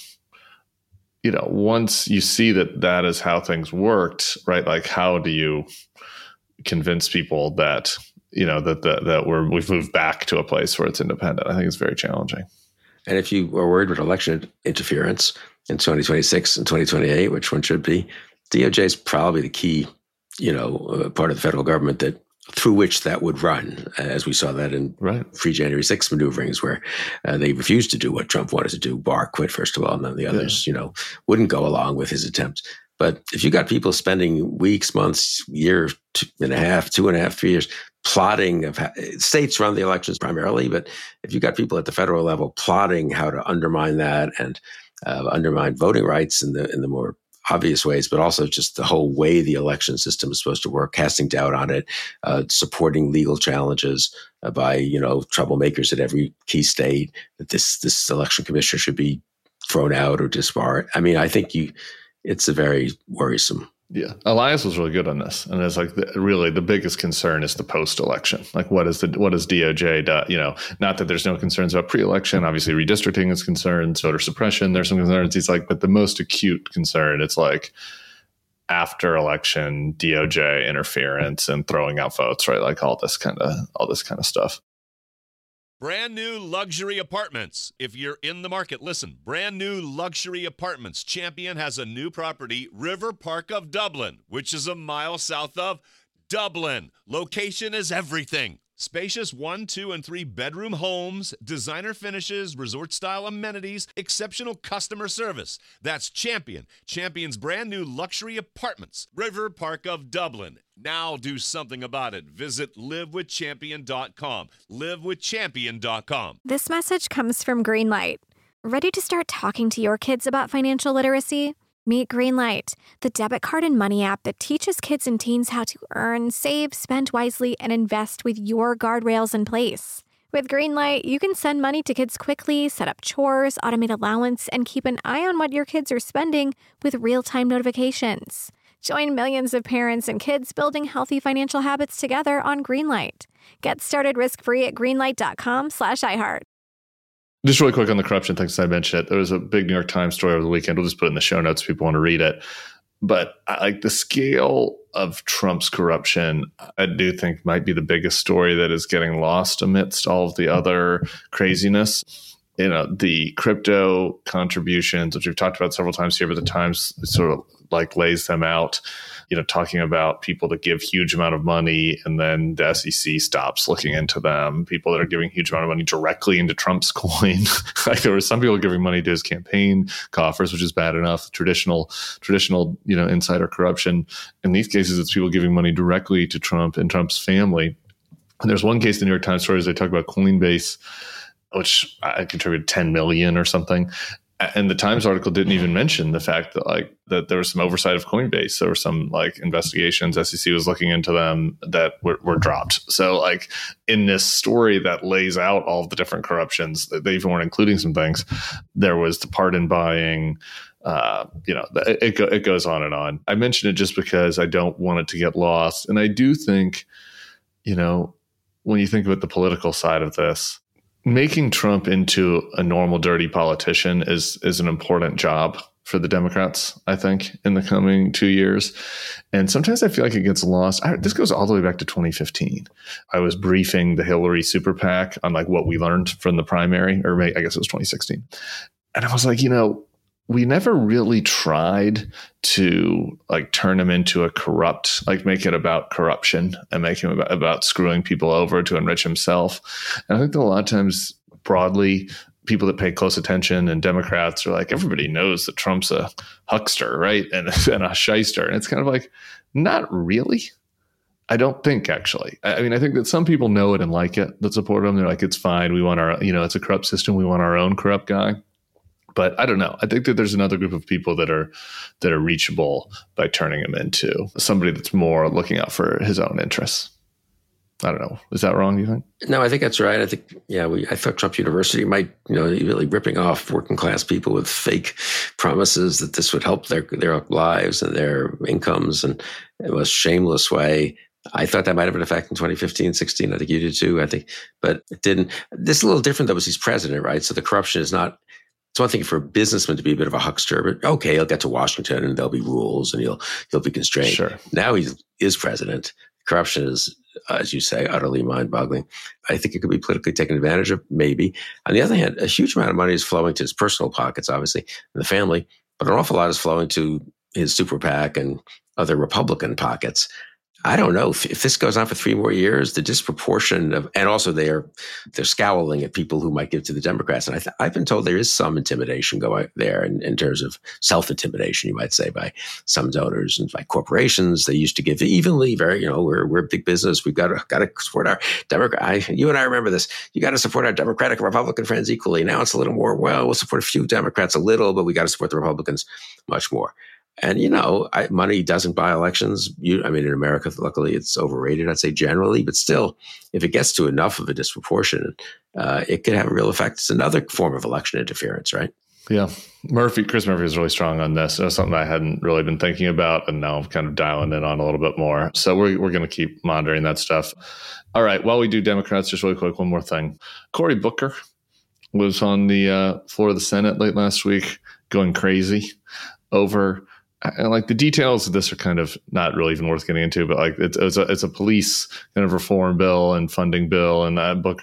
once you see that is how things worked, right? Like, how do you convince people that we've moved back to a place where it's independent? I think it's very challenging. And if you are worried about election interference in 2026 and 2028, which one should be, DOJ is probably the key, part of the federal government through which that would run, as we saw that in pre-January 6th maneuverings, where they refused to do what Trump wanted to do. Barr quit, first of all, and then the others, wouldn't go along with his attempts. But if you got people spending weeks, months, year, 2.5, 3 years plotting, states run the elections primarily, but if you got people at the federal level plotting how to undermine that and undermine voting rights in the more obvious ways, but also just the whole way the election system is supposed to work, casting doubt on it, supporting legal challenges by troublemakers at every key state, that this election commissioner should be thrown out or disbarred. I mean, I think it's a very worrisome. Yeah. Elias was really good on this. And it's like, really the biggest concern is the post-election. Like, what does DOJ do? Not that there's no concerns about pre-election. Obviously, redistricting is concerned, voter suppression, there's some concerns. He's like, but the most acute concern, it's like after election DOJ interference and throwing out votes, right? Like all this kind of stuff. Brand new luxury apartments. If you're in the market, listen. Brand new luxury apartments. Champion has a new property, River Park of Dublin, which is a mile south of Dublin. Location is everything. Spacious 1, 2, and 3 bedroom homes, designer finishes, resort-style amenities, exceptional customer service. That's Champion. Champion's brand new luxury apartments, River Park of Dublin. Now do something about it. Visit livewithchampion.com. livewithchampion.com. This message comes from Greenlight. Ready to start talking to your kids about financial literacy? Meet Greenlight, the debit card and money app that teaches kids and teens how to earn, save, spend wisely, and invest with your guardrails in place. With Greenlight, you can send money to kids quickly, set up chores, automate allowance, and keep an eye on what your kids are spending with real-time notifications. Join millions of parents and kids building healthy financial habits together on Greenlight. Get started risk-free at greenlight.com/iHeart. Just really quick on the corruption thing, since I mentioned it. There was a big New York Times story over the weekend. We'll just put it in the show notes if people want to read it. But like the scale of Trump's corruption, I do think might be the biggest story that is getting lost amidst all of the other craziness. You know, the crypto contributions, which we've talked about several times here, but the Times sort of like lays them out, you know, talking about people that give huge amount of money and then the SEC stops looking into them. People that are giving huge amount of money directly into Trump's coin. Like there were some people giving money to his campaign coffers, which is bad enough. Traditional, you know, insider corruption. In these cases, it's people giving money directly to Trump and Trump's family. And there's one case in the New York Times stories, they talk about Coinbase, which I contributed 10 million or something. And the Times article didn't even mention the fact that that there was some oversight of Coinbase. There were some investigations. SEC was looking into them that were dropped. So in this story that lays out all of the different corruptions, they even weren't including some things. There was the pardon buying. It goes on and on. I mention it just because I don't want it to get lost. And I do think, you know, when you think about the political side of this, making Trump into a normal, dirty politician is an important job for the Democrats, I think, in the coming 2 years. And sometimes I feel like it gets lost. This goes all the way back to 2015. I was briefing the Hillary super PAC on what we learned from the primary, or I guess it was 2016. And I was like, you know, we never really tried to turn him into a corrupt, make it about corruption and make him about screwing people over to enrich himself. And I think that a lot of times broadly, people that pay close attention and Democrats are everybody knows that Trump's a huckster, right? And a shyster. And it's kind of not really. I don't think, actually. I mean, I think that some people know it and like it, that support him. They're it's fine. We want our, it's a corrupt system. We want our own corrupt guy. But I don't know. I think that there's another group of people that are reachable by turning him into somebody that's more looking out for his own interests. I don't know. Is that wrong, you think? No, I think that's right. I think, I thought Trump University might, really ripping off working class people with fake promises that this would help their lives and their incomes, and it was a shameless way. I thought that might have been a fact in 2015, 16. I think you did too, I think. But it didn't. This is a little different, though, because he's president, right? So the corruption is not. It's one thing for a businessman to be a bit of a huckster, but okay, he'll get to Washington and there'll be rules and he'll be constrained. Sure. Now he is president. Corruption is, as you say, utterly mind-boggling. I think it could be politically taken advantage of, maybe. On the other hand, a huge amount of money is flowing to his personal pockets, obviously, and the family, but an awful lot is flowing to his super PAC and other Republican pockets. I don't know if this goes on for 3 more years, the disproportion of, and also they're scowling at people who might give to the Democrats. And I've been told there is some intimidation going there in terms of self-intimidation, you might say, by some donors and by corporations. They used to give evenly, we're a big business. We've got to support our Democrat. You and I remember this. You got to support our Democratic and Republican friends equally. Now it's a little more, we'll support a few Democrats a little, but we got to support the Republicans much more. And, money doesn't buy elections. In America, luckily, it's overrated, I'd say generally. But still, if it gets to enough of a disproportion, it could have a real effect. It's another form of election interference, right? Yeah. Chris Murphy is really strong on this. It was something I hadn't really been thinking about, and now I'm kind of dialing in on a little bit more. So we're going to keep monitoring that stuff. All right. While we do Democrats, just really quick, one more thing. Cory Booker was on the floor of the Senate late last week going crazy over and like the details of this are kind of not really even worth getting into, but like it's a police kind of reform bill and funding bill, and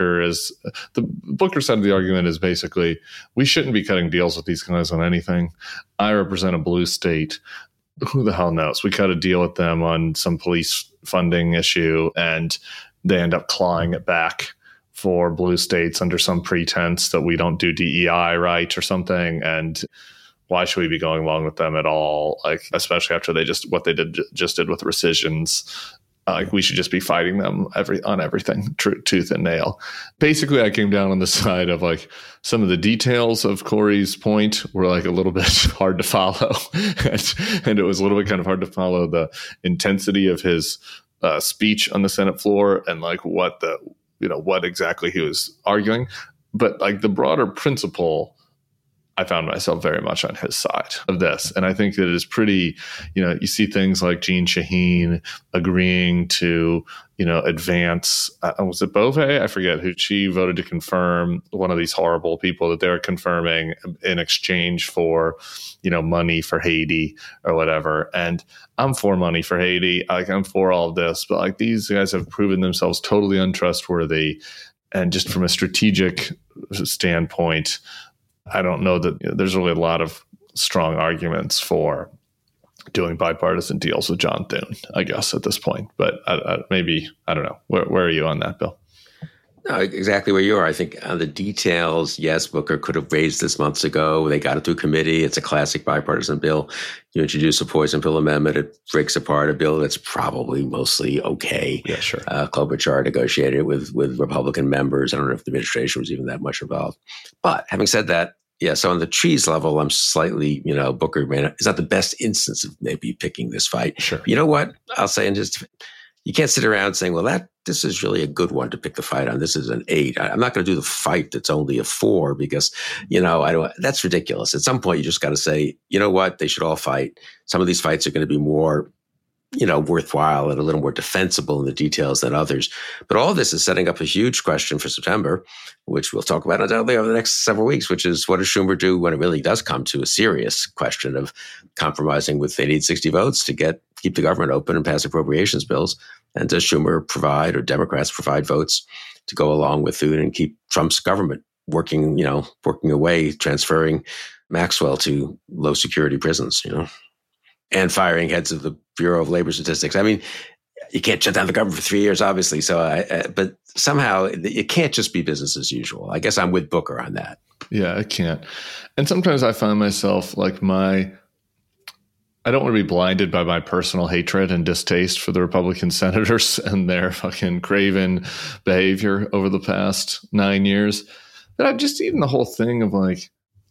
the Booker side of the argument is basically we shouldn't be cutting deals with these guys on anything. I represent a blue state. Who the hell knows? We cut a deal with them on some police funding issue, and they end up clawing it back for blue states under some pretense that we don't do DEI right or something, and why should we be going along with them at all? Like, especially after what they did with rescissions. Like, we should just be fighting them on everything, tooth and nail. Basically, I came down on the side of like some of the details of Corey's point were like a little bit hard to follow, and it was a little bit kind of hard to follow the intensity of his speech on the Senate floor and like what exactly he was arguing. But like the broader principle, I found myself very much on his side of this. And I think that it is pretty, you see things like Jeanne Shaheen agreeing to, advance, was it Beauvais? I forget who. She voted to confirm one of these horrible people that they're confirming in exchange for, money for Haiti or whatever. And I'm for money for Haiti. Like, I'm for all of this, but like these guys have proven themselves totally untrustworthy. And just from a strategic standpoint, I don't know that there's really a lot of strong arguments for doing bipartisan deals with John Thune, I guess, at this point. But maybe, I don't know. Where are you on that, Bill? No, exactly where you are. I think on the details, yes, Booker could have raised this months ago. They got it through committee. It's a classic bipartisan bill. You introduce a poison pill amendment. It breaks apart a bill that's probably mostly okay. Yeah, sure. Klobuchar negotiated it with Republican members. I don't know if the administration was even that much involved. But having said that, yeah, so on the trees level, I'm slightly, Booker is not the best instance of maybe picking this fight. Sure. You know what? I'll say, you can't sit around saying, well, this is really a good one to pick the fight on. This is an 8. I'm not going to do the fight that's only a 4 because, that's ridiculous. At some point, you just got to say, you know what? They should all fight. Some of these fights are going to be more, worthwhile and a little more defensible in the details than others. But all this is setting up a huge question for September, which we'll talk about undoubtedly over the next several weeks, which is what does Schumer do when it really does come to a serious question of compromising with they need 60 votes to keep the government open and pass appropriations bills? And does Schumer provide, or Democrats provide votes to go along with Thune and keep Trump's government working away, transferring Maxwell to low security prisons, and firing heads of the Bureau of Labor Statistics. I mean, you can't shut down the government for 3 years, obviously. But somehow it can't just be business as usual. I guess I'm with Booker on that. Yeah, I can't. And sometimes I find myself like I don't want to be blinded by my personal hatred and distaste for the Republican senators and their fucking craven behavior over the past 9 years. But I've just even the whole thing of like,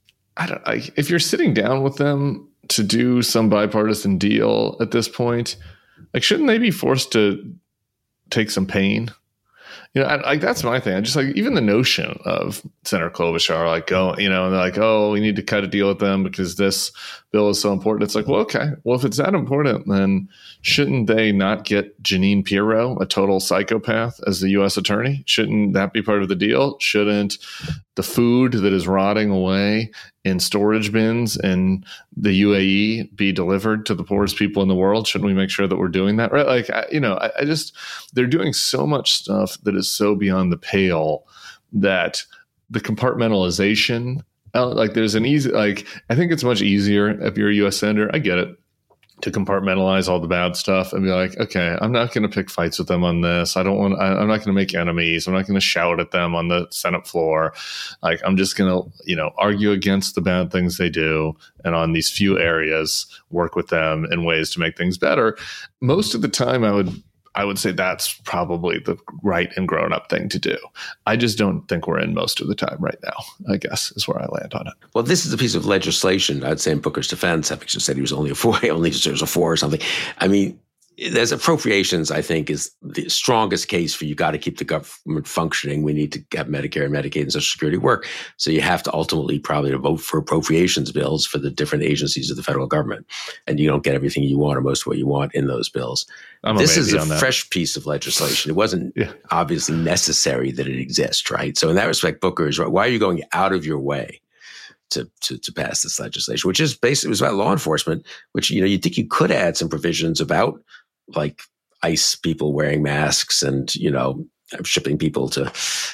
if you're sitting down with them to do some bipartisan deal at this point, like, shouldn't they be forced to take some pain? That's my thing. I just like even the notion of Senator Klobuchar, like, and they're like, oh, we need to cut a deal with them because this bill is so important. It's like, well, okay. Well, if it's that important, then shouldn't they not get Jeanine Pirro, a total psychopath, as the U.S. attorney? Shouldn't that be part of the deal? Shouldn't the food that is rotting away in storage bins in the UAE be delivered to the poorest people in the world? Shouldn't we make sure that we're doing that? Right? Like, I just, they're doing so much stuff that is so beyond the pale that the compartmentalization, there's an easy, I think it's much easier if you're a U.S. senator. I get it, to compartmentalize all the bad stuff and be like, okay, I'm not going to pick fights with them on this. I'm not going to make enemies. I'm not going to shout at them on the Senate floor. Like, I'm just going to, argue against the bad things they do. And on these few areas, work with them in ways to make things better. Most of the time, I would say that's probably the right and grown up thing to do. I just don't think we're in most of the time right now, I guess, is where I land on it. Well, this is a piece of legislation, I'd say, in Booker's defense, having just said he was only a 4, only deserves a 4 or something. I mean, there's appropriations, I think, is the strongest case for you got to keep the government functioning. We need to have Medicare and Medicaid and Social Security work. So you have to ultimately probably vote for appropriations bills for the different agencies of the federal government. And you don't get everything you want or most of what you want in those bills. This is a fresh piece of legislation. It wasn't obviously necessary that it exists, right? So in that respect, Booker is right. Why are you going out of your way to pass this legislation, which is basically, it was about law enforcement, which, you'd think you could add some provisions about like ICE people wearing masks and, shipping people to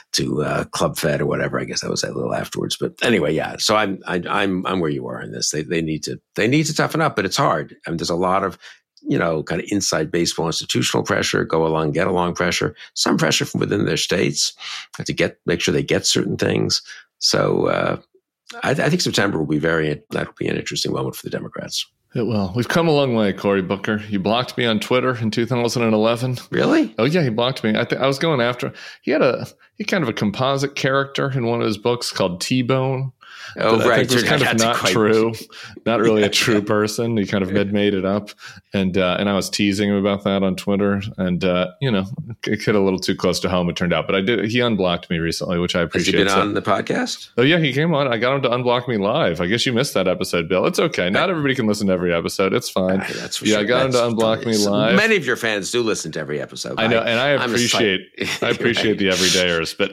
Club Fed or whatever. I guess that was a little afterwards. But anyway, yeah. So I'm where you are in this. They need to toughen up, but it's hard. I mean, there's a lot of, kind of inside baseball institutional pressure, get along pressure, some pressure from within their states to make sure they get certain things. So I think September that'll be an interesting moment for the Democrats. It will. We've come a long way, Cory Booker. You blocked me on Twitter in 2011. Really? Oh yeah, he blocked me. I was going after. He had kind of a composite character in one of his books called T-Bone. Oh, right. I think it was kind of not true. Not really a true person. He kind of made it up. And I was teasing him about that on Twitter. And, it hit a little too close to home, it turned out. But he unblocked me recently, which I appreciate. Has he been on the podcast? Oh, yeah, he came on. I got him to unblock me live. I guess you missed that episode, Bill. It's okay. Not everybody can listen to every episode. It's fine. That's for sure. I got him to unblock me live. Many of your fans do listen to every episode. I know, and I appreciate the everydayers. But,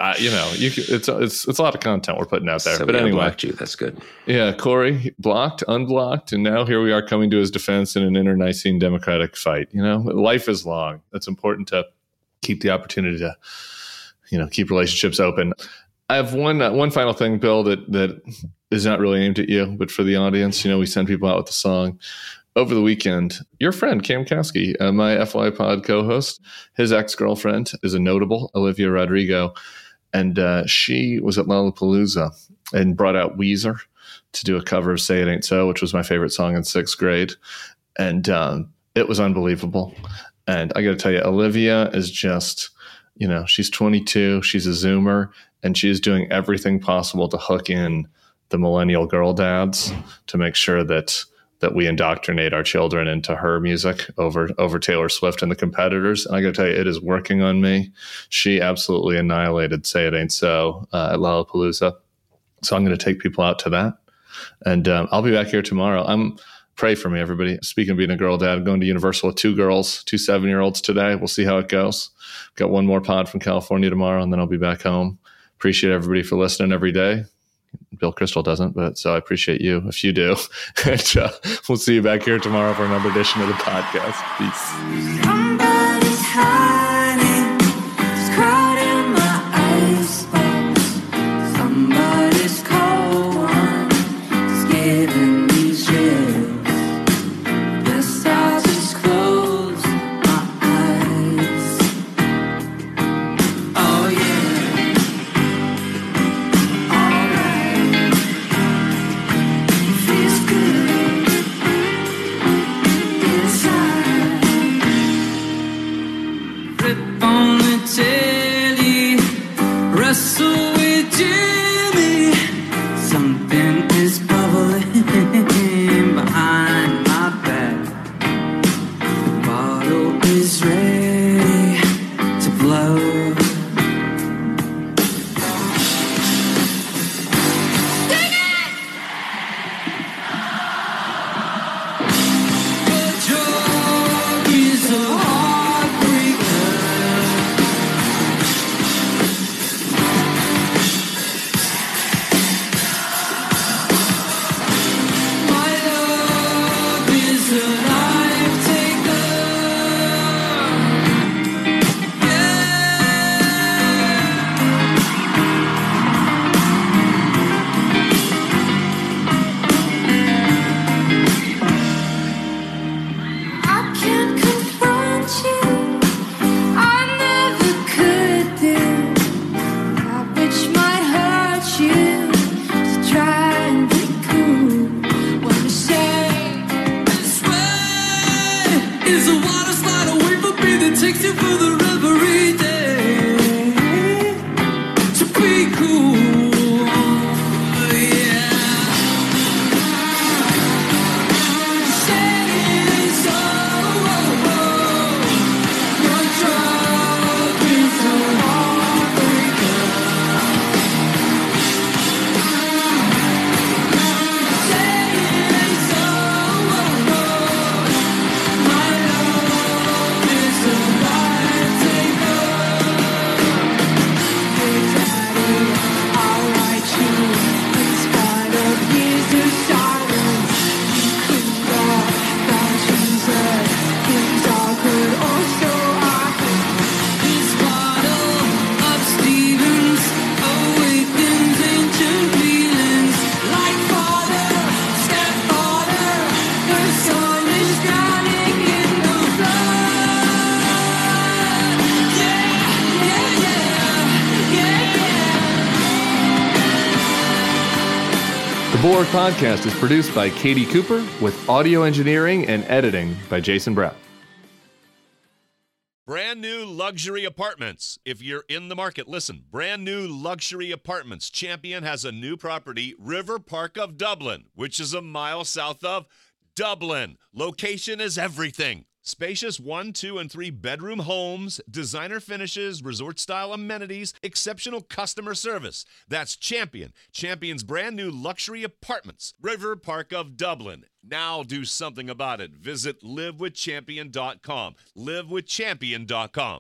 it's a lot of content we're putting out there. So but anyway. That's good. Yeah, Cory blocked, unblocked, and now here we are coming to his defense in an internecine Democratic fight. Life is long. It's important to keep the opportunity to, keep relationships open. I have one final thing, Bill, that is not really aimed at you, but for the audience. We send people out with a song. Over the weekend, your friend, Cam Caskey, my FY Pod co-host, his ex-girlfriend is a notable, Olivia Rodrigo, and she was at Lollapalooza and brought out Weezer to do a cover of Say It Ain't So, which was my favorite song in 6th grade. And it was unbelievable. And I got to tell you, Olivia is just, she's 22, she's a Zoomer, and she's doing everything possible to hook in the millennial girl dads to make sure that we indoctrinate our children into her music over Taylor Swift and the competitors. And I got to tell you, it is working on me. She absolutely annihilated Say It Ain't So at Lollapalooza. So I'm going to take people out to that. And I'll be back here tomorrow. Pray for me, everybody. Speaking of being a girl dad, I'm going to Universal with 2 girls, 2 7-year-olds today. We'll see how it goes. Got one more pod from California tomorrow, and then I'll be back home. Appreciate everybody for listening every day. Bill Kristol doesn't, but so I appreciate you if you do. And we'll see you back here tomorrow for another edition of the podcast. Peace. Somebody's hiding, it's crowded in my icebox. Somebody's cold one is giving me chills. Guess I'll just close my eyes. Oh yeah. Alright. Feels good inside. The Bulwark Podcast is produced by Katie Cooper with audio engineering and editing by Jason Brown. Brand new luxury apartments. If you're in the market, listen. Brand new luxury apartments. Champion has a new property, River Park of Dublin, which is a mile south of Dublin. Location is everything. Spacious 1, 2, and 3 bedroom homes, designer finishes, resort-style amenities, exceptional customer service. That's Champion. Champion's brand new luxury apartments, River Park of Dublin. Now do something about it. Visit livewithchampion.com. livewithchampion.com.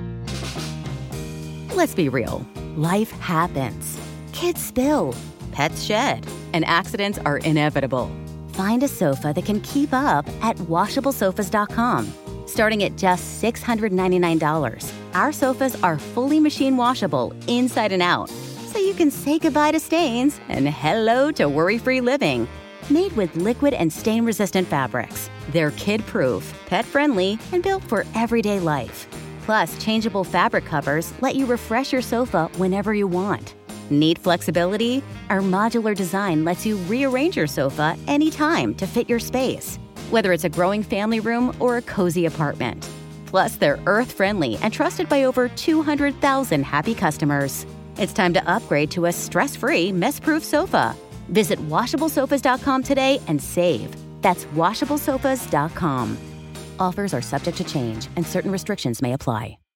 Let's be real. Life happens. Kids spill. Pets shed. And accidents are inevitable. Find a sofa that can keep up at washablesofas.com. Starting at just $699, our sofas are fully machine washable inside and out, so you can say goodbye to stains and hello to worry-free living. Made with liquid and stain-resistant fabrics, they're kid-proof, pet-friendly, and built for everyday life. Plus, changeable fabric covers let you refresh your sofa whenever you want. Need flexibility? Our modular design lets you rearrange your sofa anytime to fit your space, whether it's a growing family room or a cozy apartment. Plus, they're earth-friendly and trusted by over 200,000 happy customers. It's time to upgrade to a stress-free, mess-proof sofa. Visit washablesofas.com today and save. That's washablesofas.com. Offers are subject to change and certain restrictions may apply.